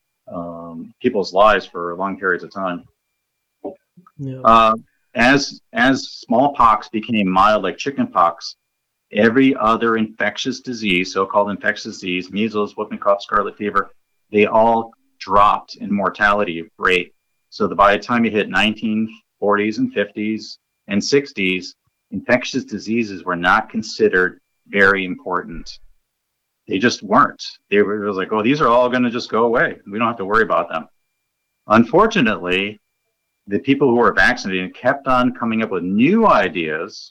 um, people's lives for long periods of time. Yeah. Uh, as as smallpox became mild like chickenpox, every other infectious disease, so-called infectious disease, measles, whooping cough, scarlet fever, they all dropped in mortality rate. So that by the time you hit nineteen forties and fifties and sixties, infectious diseases were not considered very important. They just weren't. They were it was like, oh, these are all going to just go away. We don't have to worry about them. Unfortunately, the people who were vaccinated kept on coming up with new ideas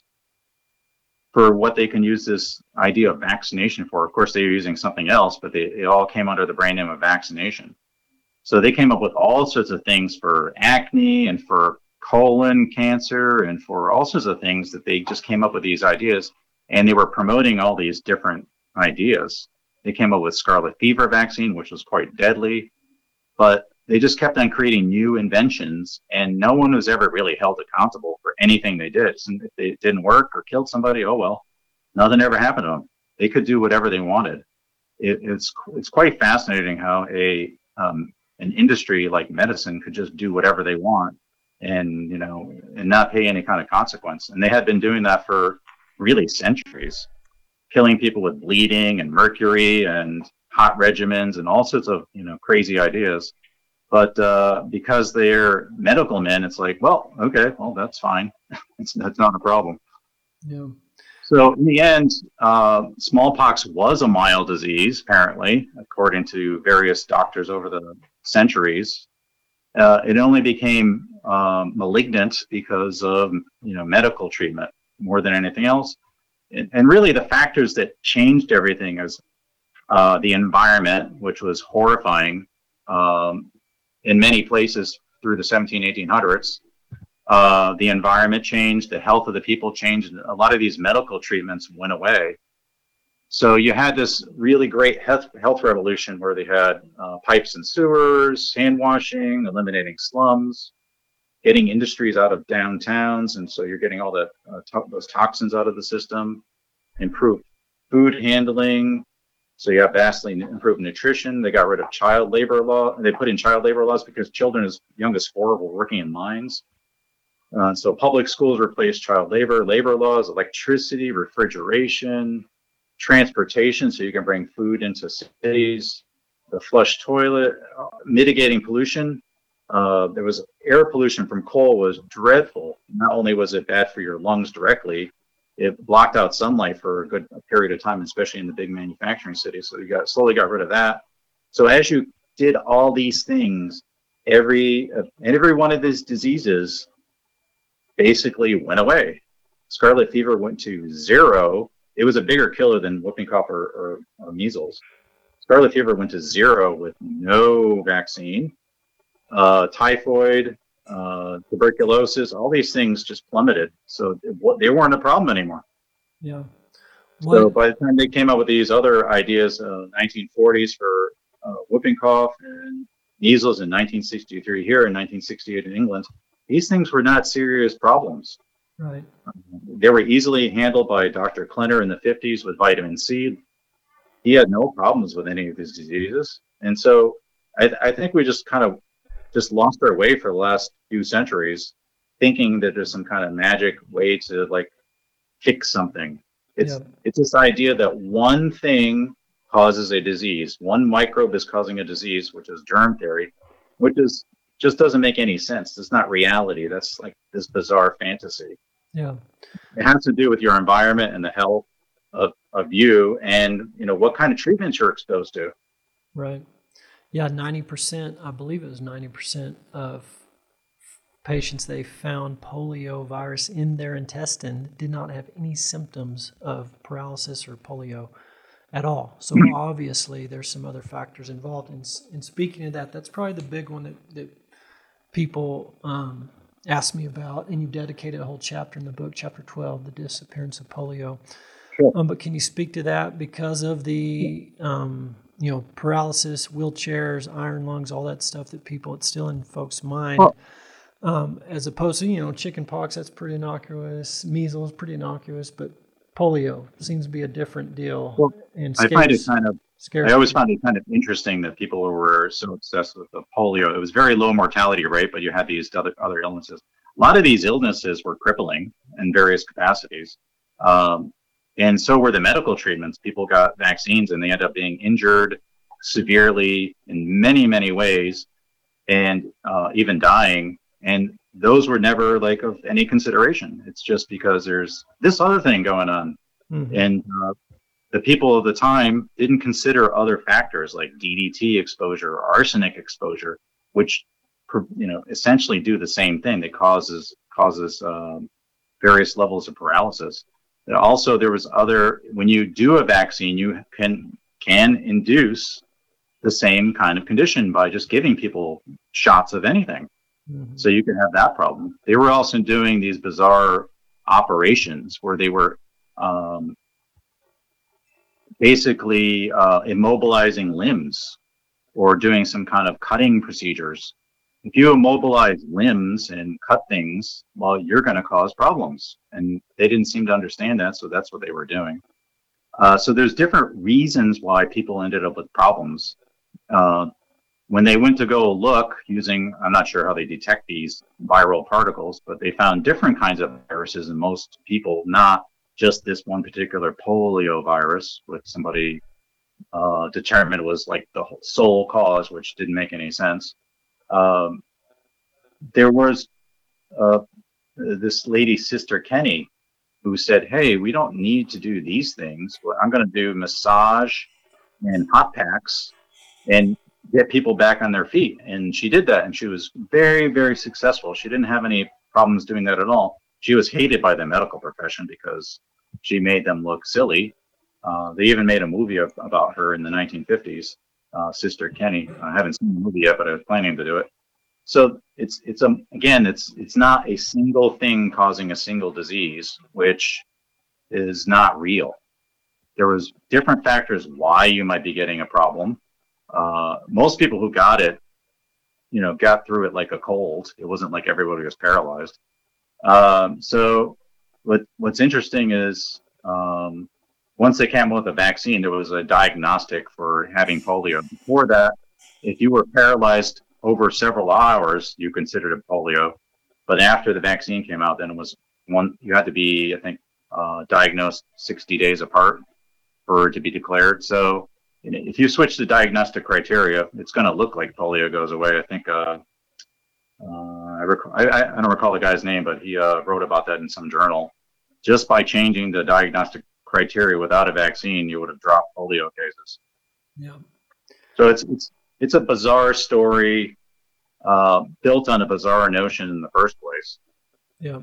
for what they can use this idea of vaccination for. Of course, they were using something else, but they it all came under the brand name of vaccination. So they came up with all sorts of things for acne and for colon cancer and for all sorts of things that they just came up with these ideas, and they were promoting all these different ideas. They came up with scarlet fever vaccine, which was quite deadly, but they just kept on creating new inventions, and no one was ever really held accountable for anything they did. And if it didn't work or killed somebody, oh well, nothing ever happened to them. They could do whatever they wanted. It, it's it's quite fascinating how a um, an industry like medicine could just do whatever they want, and you know, and not pay any kind of consequence. And they had been doing that for really centuries, killing people with bleeding and mercury and hot regimens and all sorts of, you know, crazy ideas. But uh, because they're medical men, it's like, well, okay, well, that's fine. it's, that's not a problem. Yeah. So in the end, uh, smallpox was a mild disease, apparently, according to various doctors over the centuries. Uh, it only became um, malignant because of, you know, medical treatment more than anything else. And, and really the factors that changed everything is uh, the environment, which was horrifying. Um, in many places through the seventeen, eighteen hundreds, uh, the environment changed, the health of the people changed, and a lot of these medical treatments went away. So you had this really great health, health revolution where they had uh, pipes and sewers, hand washing, eliminating slums, getting industries out of downtowns, and so you're getting all the uh, to- those toxins out of the system, improved food handling. So you have vastly improved nutrition. They got rid of child labor law. They put in child labor laws because children as young as four were working in mines. Uh, so public schools replaced child labor, labor laws, electricity, refrigeration, transportation, so you can bring food into cities, the flush toilet, uh, mitigating pollution. Uh, there was air pollution from coal was dreadful. Not only was it bad for your lungs directly, it blocked out sunlight for a good period of time, especially in the big manufacturing cities. So you got slowly got rid of that. So as you did all these things, every uh, and every one of these diseases basically went away. Scarlet fever went to zero. It was a bigger killer than whooping cough or, or, or measles. Scarlet fever went to zero with no vaccine. Uh, typhoid, uh, tuberculosis, all these things just plummeted. So it, they weren't a problem anymore. Yeah. What? So by the time they came up with these other ideas, uh, nineteen forties for uh, whooping cough and measles in nineteen sixty-three here, in nineteen sixty-eight in England, these things were not serious problems. Right. Um, they were easily handled by Doctor Klenner in the fifties with vitamin C. He had no problems with any of these diseases. And so I, I think we just kind of just lost our way for the last few centuries, thinking that there's some kind of magic way to like fix something. It's yeah. It's this idea that one thing causes a disease. One microbe is causing a disease, which is germ theory. which is just doesn't make any sense. It's not reality. That's like this bizarre fantasy. Yeah. It has to do with your environment and the health of, of you and, you know, what kind of treatments you're exposed to. Right. Yeah, ninety percent, I believe it was ninety percent of patients they found polio virus in their intestine did not have any symptoms of paralysis or polio at all. So obviously there's some other factors involved. And, and speaking of that, that's probably the big one that, that people um, ask me about. And you dedicated a whole chapter in the book, chapter twelve, the disappearance of polio. Sure. Um, but can you speak to that because of the, um, you know, paralysis, wheelchairs, iron lungs, all that stuff that people, it's still in folks' mind. Well, Um, as opposed to, you know, chicken pox, that's pretty innocuous, measles, pretty innocuous, but polio seems to be a different deal. well And I find it kind of, scares I always people. found it kind of interesting that people were so obsessed with the polio. It was very low mortality rate, but you had these other, other illnesses. A lot of these illnesses were crippling in various capacities. Um, and so were the medical treatments. People got vaccines and they end up being injured severely in many, many ways and uh, even dying. And those were never like of any consideration. It's just because there's this other thing going on. Mhm. And uh, the people of the time didn't consider other factors like D D T exposure or arsenic exposure, which, you know, essentially do the same thing. That causes causes um, various levels of paralysis. And also, there was other, when you do a vaccine, you can can induce the same kind of condition by just giving people shots of anything. Mhm. So you can have that problem. They were also doing these bizarre operations where they were um, basically uh, immobilizing limbs or doing some kind of cutting procedures. If you immobilize limbs and cut things, well, you're going to cause problems. And they didn't seem to understand that, so that's what they were doing. Uh, so there's different reasons why people ended up with problems. Uh, when they went to go look using, I'm not sure how they detect these viral particles, but they found different kinds of viruses in most people, not just this one particular polio virus, which somebody uh, determined was like the sole cause, which didn't make any sense. Um, there was uh, this lady, Sister Kenny, who said, hey, we don't need to do these things. Well, I'm going to do massage and hot packs and get people back on their feet. And she did that, and she was very, very successful. She didn't have any problems doing that at all. She was hated by the medical profession because she made them look silly. Uh, they even made a movie of, about her in the nineteen fifties, uh, Sister Kenny. I haven't seen the movie yet, but I was planning to do it. So it's it's a again, it's it's not a single thing causing a single disease, which is not real. There was different factors why you might be getting a problem. Uh, most people who got it, you know, got through it like a cold. It wasn't like everybody was paralyzed. Um, so what what's interesting is um, once they came up with a vaccine, there was a diagnostic for having polio. Before that, if you were paralyzed over several hours, you considered it polio. But after the vaccine came out, then it was one, you had to be, I think, uh, diagnosed sixty days apart for it to be declared. So if you switch the diagnostic criteria, it's going to look like polio goes away. I think uh, uh, I, rec- I, I don't recall the guy's name, but he uh, wrote about that in some journal. Just by changing the diagnostic criteria without a vaccine, you would have dropped polio cases. Yeah. So it's it's it's a bizarre story uh, built on a bizarre notion in the first place. Yeah.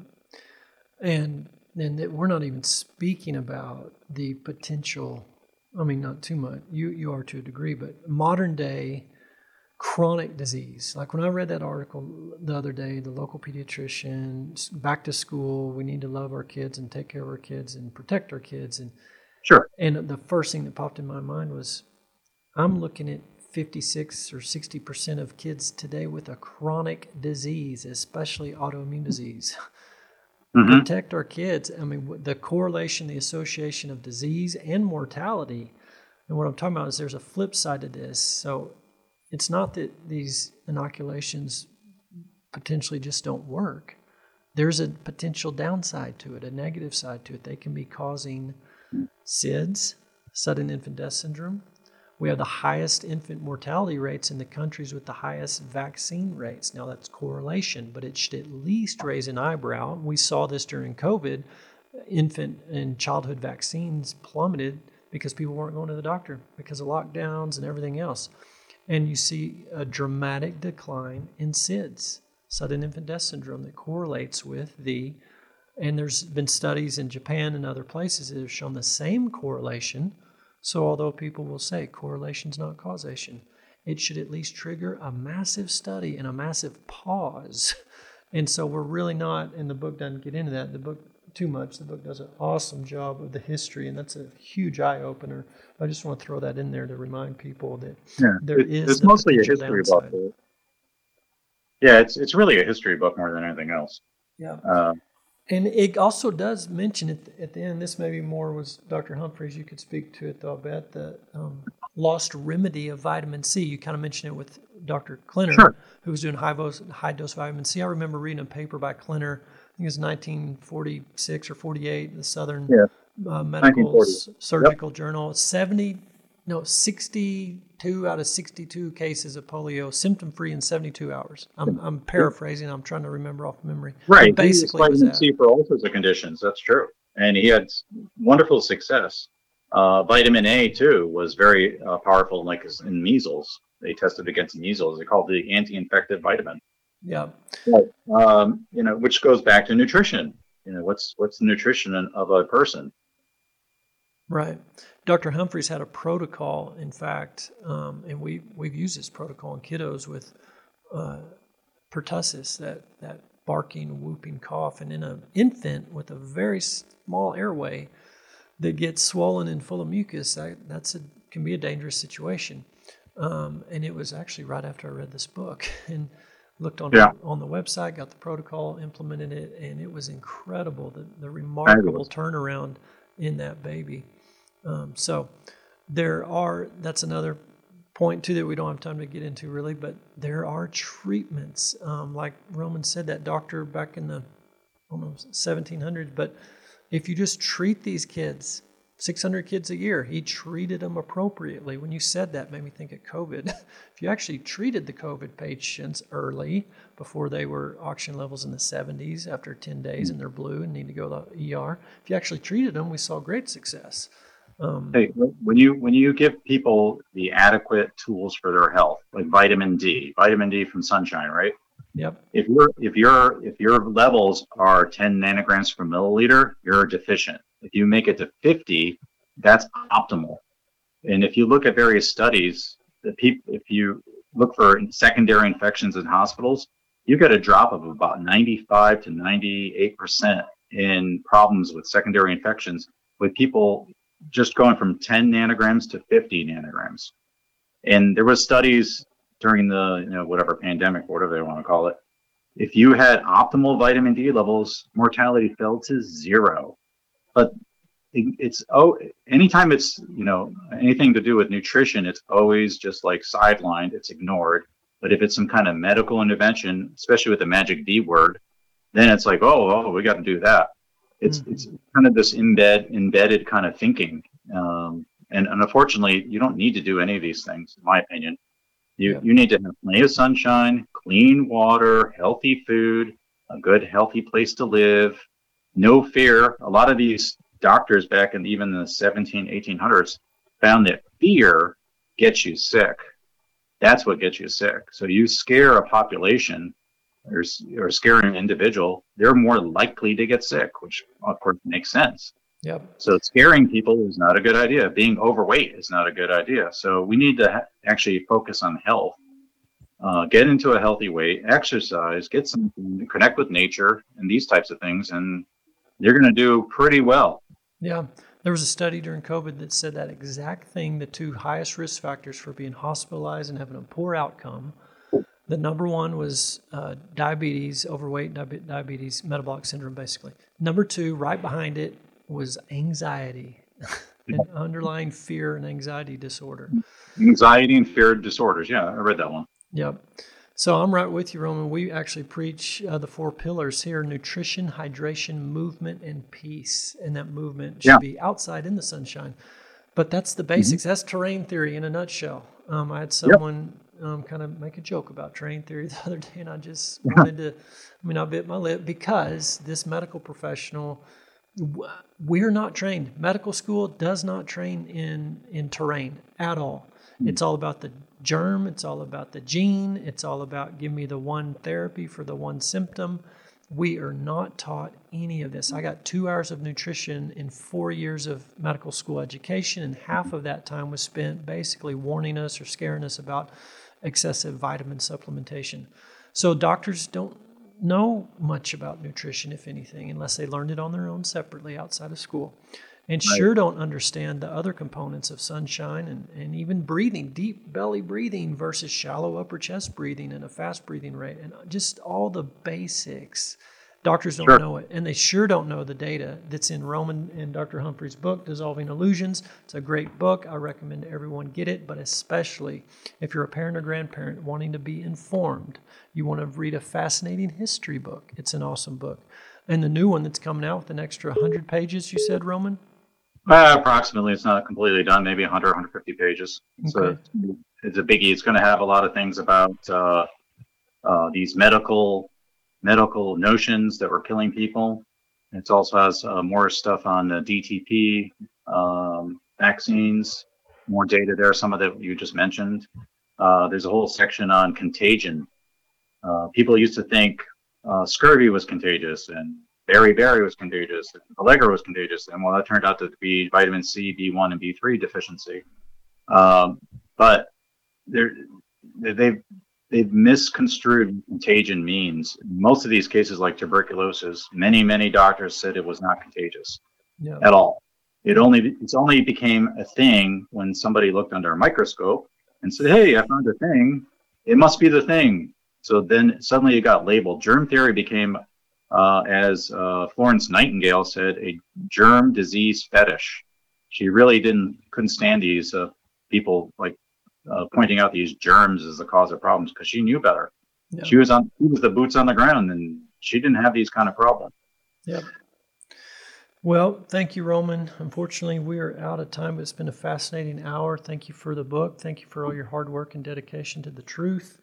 And then that we're not even speaking about the potential, I mean, not too much. You you are to a degree, but modern day chronic disease. Like when I read that article the other day, the local pediatrician, back to school, we need to love our kids and take care of our kids and protect our kids. And Sure. and the first thing that popped in my mind was, I'm looking at fifty-six or sixty percent of kids today with a chronic disease, especially autoimmune disease. Mm-hmm. Protect our kids. I mean, the correlation, the association of disease and mortality. And what I'm talking about is there's a flip side to this. So it's not that these inoculations potentially just don't work. There's a potential downside to it, a negative side to it. They can be causing S I D S, sudden infant death syndrome, We have the highest infant mortality rates in the countries with the highest vaccine rates. Now that's correlation, but it should at least raise an eyebrow. We saw this during COVID. Infant and childhood vaccines plummeted because people weren't going to the doctor because of lockdowns and everything else. And you see a dramatic decline in S I D S, sudden infant death syndrome, that correlates with the, and there's been studies in Japan and other places that have shown the same correlation. So although people will say correlation is not causation, it should at least trigger a massive study and a massive pause. And so we're really not, and the book doesn't get into that, the book too much. The book does an awesome job of the history, and that's a huge eye-opener. I just want to throw that in there to remind people that yeah, there it, is it's the mostly a potential history downside. book. Yeah, it's it's really a history book more than anything else. Yeah. Uh, And it also does mention at the, at the end, this maybe more was Doctor Humphreys, you could speak to it though, I bet, the um, lost remedy of vitamin C. You kind of mentioned it with Doctor Klenner, Sure. who was doing high dose, high dose vitamin C. I remember reading a paper by Klenner, I think it was nineteen forty-six or forty-eight, the Southern Yeah. uh, Medical nineteen forty. S- Surgical Journal. seventy, no, sixty-two out of sixty-two cases of polio symptom-free in seventy-two hours. I'm, I'm paraphrasing. I'm trying to remember off memory. Right. But basically, he it was vitamin that. C for all sorts of conditions. That's true. And he had wonderful success. Uh, vitamin A, too, was very uh, powerful, like in measles. They tested against measles. They called it the anti-infective vitamin. Yeah. But, um, you know, which goes back to nutrition. You know, what's what's the nutrition of a person? Right. Doctor Humphreys had a protocol, in fact, um, and we, we've used this protocol in kiddos with uh, pertussis, that, that barking, whooping cough, and in an infant with a very small airway that gets swollen and full of mucus, that, that's a, can be a dangerous situation. Um, and it was actually right after I read this book and looked on Yeah. on the website, got the protocol, implemented it, and it was incredible, the, the remarkable turnaround in that baby. Um, so there are, that's another point too that we don't have time to get into really, but there are treatments. Um, like Roman said, that doctor back in the, I don't know, seventeen hundreds, but if you just treat these kids, six hundred kids a year, he treated them appropriately. When you said that, made me think of COVID. If you actually treated the COVID patients early, before they were oxygen levels in the seventies, after ten days and they're blue and need to go to the E R, if you actually treated them, we saw great success. Um, Hey, when you when you give people the adequate tools for their health, like vitamin D, vitamin D from sunshine, right? yep. If your if your if your levels are ten nanograms per milliliter, you're deficient. If you make it to fifty, that's optimal. And if you look at various studies, the people, if you look for secondary infections in hospitals, you get a drop of about ninety-five to ninety-eight percent in problems with secondary infections with people just going from ten nanograms to fifty nanograms. And there was studies during the, you know, whatever pandemic, whatever they want to call it. If you had optimal vitamin D levels, mortality fell to zero. But it, it's, oh, anytime it's, you know, anything to do with nutrition, it's always just like sidelined, it's ignored. But if it's some kind of medical intervention, especially with the magic D word, then it's like, oh, oh, we got to do that. It's mm-hmm. it's kind of this embed embedded kind of thinking, um, and, and unfortunately, you don't need to do any of these things, in my opinion. You yeah. you need to have plenty of sunshine, clean water, healthy food, a good healthy place to live, no fear. A lot of these doctors back in even the seventeen, eighteen hundreds found that fear gets you sick. That's what gets you sick. So you scare a population or, or scare an individual, they're more likely to get sick, which of course makes sense. Yep. So scaring people is not a good idea. Being overweight is not a good idea. So we need to ha- actually focus on health, uh, get into a healthy weight, exercise, get some, connect with nature and these types of things, and you're going to do pretty well. Yeah. There was a study during COVID that said that exact thing, the two highest risk factors for being hospitalized and having a poor outcome. The number one was uh, diabetes, overweight, diabe- diabetes, metabolic syndrome, basically. Number two, right behind it, was anxiety, an underlying fear and anxiety disorder. Anxiety and fear disorders. Yeah, I read that one. Yep. So I'm right with you, Roman. We actually preach uh, the four pillars here: nutrition, hydration, movement, and peace. And that movement should yeah. be outside in the sunshine. But that's the basics. Mm-hmm. That's terrain theory in a nutshell. Um, I had someone yep. um, kind of make a joke about terrain theory the other day, and I just wanted to, I mean, I bit my lip because this medical professional, we're not trained. Medical school does not train in, in terrain at all. Mm-hmm. It's all about the germ. It's all about the gene. It's all about give me the one therapy for the one symptom. We are not taught any of this. I got two hours of nutrition in four years of medical school education, and half of that time was spent basically warning us or scaring us about excessive vitamin supplementation. So doctors don't know much about nutrition, if anything, unless they learned it on their own separately outside of school. And right. sure don't understand the other components of sunshine and, and even breathing, deep belly breathing versus shallow upper chest breathing and a fast breathing rate, and just all the basics. Doctors don't sure. know it, and they sure don't know the data that's in Roman and Doctor Humphrey's book, Dissolving Illusions. It's a great book. I recommend everyone get it, but especially if you're a parent or grandparent wanting to be informed, you want to read a fascinating history book. It's an awesome book. And the new one that's coming out with an extra one hundred pages, you said, Roman? Uh, approximately. It's not completely done, maybe one hundred, one hundred fifty pages. Okay. So it's a biggie. It's going to have a lot of things about uh, uh, these medical medical notions that were killing people. It also has uh, more stuff on uh, D T P, um, vaccines, more data there, some of that you just mentioned. Uh, there's a whole section on contagion. Uh, people used to think uh, scurvy was contagious and beriberi was contagious, pellagra was contagious, and well, that turned out to be vitamin C, B one, and B three deficiency. Um, but they're, they've they've misconstrued what contagion means. Most of these cases, like tuberculosis, many many doctors said it was not contagious yeah. at all. It only it's only became a thing when somebody looked under a microscope and said, "Hey, I found a thing. It must be the thing." So then suddenly it got labeled. Germ theory became Uh, as uh, Florence Nightingale said, a germ disease fetish. She really didn't couldn't stand these uh, people like uh, pointing out these germs as the cause of problems because she knew better. Yeah. She was on she was the boots on the ground, and she didn't have these kind of problems. Yep. Well, thank you, Roman. Unfortunately, we are out of time, but it's been a fascinating hour. Thank you for the book. Thank you for all your hard work and dedication to the truth.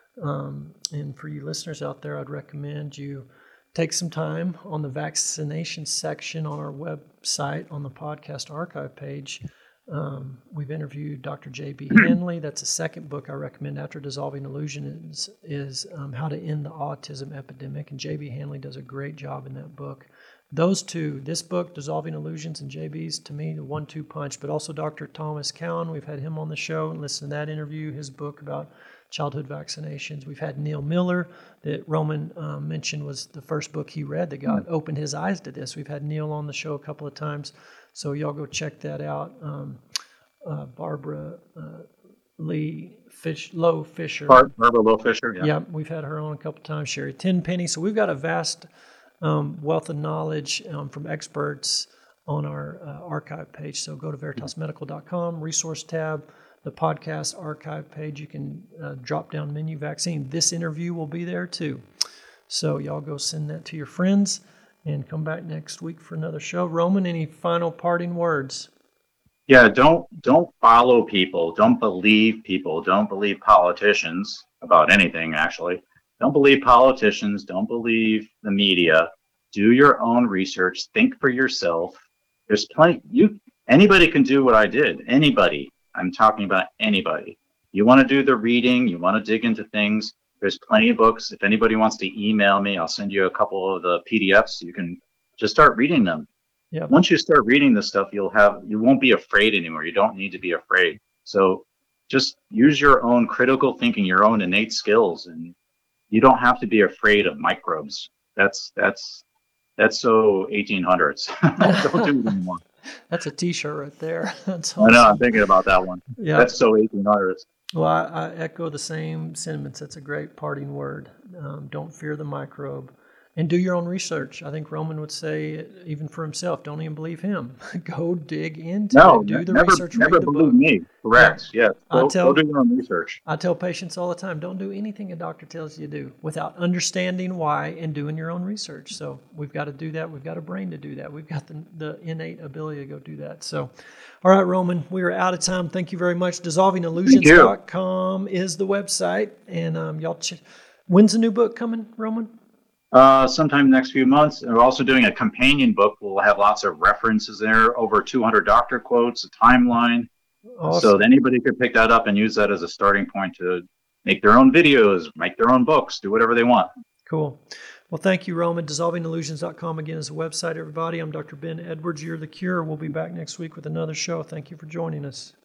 Um, and for you listeners out there, I'd recommend you take some time on the vaccination section on our website on the podcast archive page. Um, we've interviewed Doctor J B Hanley. That's the second book I recommend after Dissolving Illusions is um, How to End the Autism Epidemic. And J B Hanley does a great job in that book. Those two, this book, Dissolving Illusions, and J B's, to me, the one two punch. But also Doctor Thomas Cowan. We've had him on the show and listened to that interview, his book about childhood vaccinations. We've had Neil Miller that Roman um, mentioned was the first book he read that got opened his eyes to this. We've had Neil on the show a couple of times, so y'all go check that out. Um, uh, Barbara uh, Lee Fish, Lowe Fisher. Bar- Barbara Lowe Fisher, yeah. Yeah, we've had her on a couple of times. Sherry Tenpenny. So we've got a vast um, wealth of knowledge um, from experts on our uh, archive page. So go to veritas medical dot com, resource tab, the podcast archive page. You can uh, drop down menu vaccine. This interview will be there too. So y'all go send that to your friends and come back next week for another show. Roman, any final parting words? Yeah, don't don't follow people. Don't believe people. Don't believe politicians about anything, actually. Don't believe politicians. Don't believe the media. Do your own research. Think for yourself. There's plenty. You anybody can do what I did. Anybody. I'm talking about anybody. You want to do the reading, you want to dig into things, there's plenty of books. If anybody wants to email me, I'll send you a couple of the P D Fs. You can just start reading them. Yep. Once you start reading this stuff, you'll have, you won't be afraid anymore. You don't need to be afraid. So just use your own critical thinking, your own innate skills, and you don't have to be afraid of microbes. That's, that's, that's so eighteen hundreds. Don't do it anymore. That's a T-shirt right there. That's awesome. I know. I'm thinking about that one. Yeah, that's so eighteen hundreds. Well, I, I echo the same sentiments. That's a great parting word. Um, don't fear the microbe. And do your own research. I think Roman would say, even for himself, don't even believe him. Go dig into No, it. Do the never, research. never read the believe book. me. Correct. Yeah. Yes. I Go, tell- go do your own research. I tell patients all the time, don't do anything a doctor tells you to do without understanding why and doing your own research. So we've got to do that. We've got a brain to do that. We've got the, the innate ability to go do that. So, all right, Roman, we are out of time. Thank you very much. dissolving illusions dot com is the website. And um, y'all, ch- when's the new book coming, Roman? Uh, sometime next few months. And we're also doing a companion book. We'll have lots of references there, over two hundred doctor quotes, a timeline. Awesome. So anybody could pick that up and use that as a starting point to make their own videos, make their own books, do whatever they want. Cool. Well, thank you, Roman. dissolving illusions dot com again is the website, everybody. I'm Doctor Ben Edwards. You're the Cure. We'll be back next week with another show. Thank you for joining us.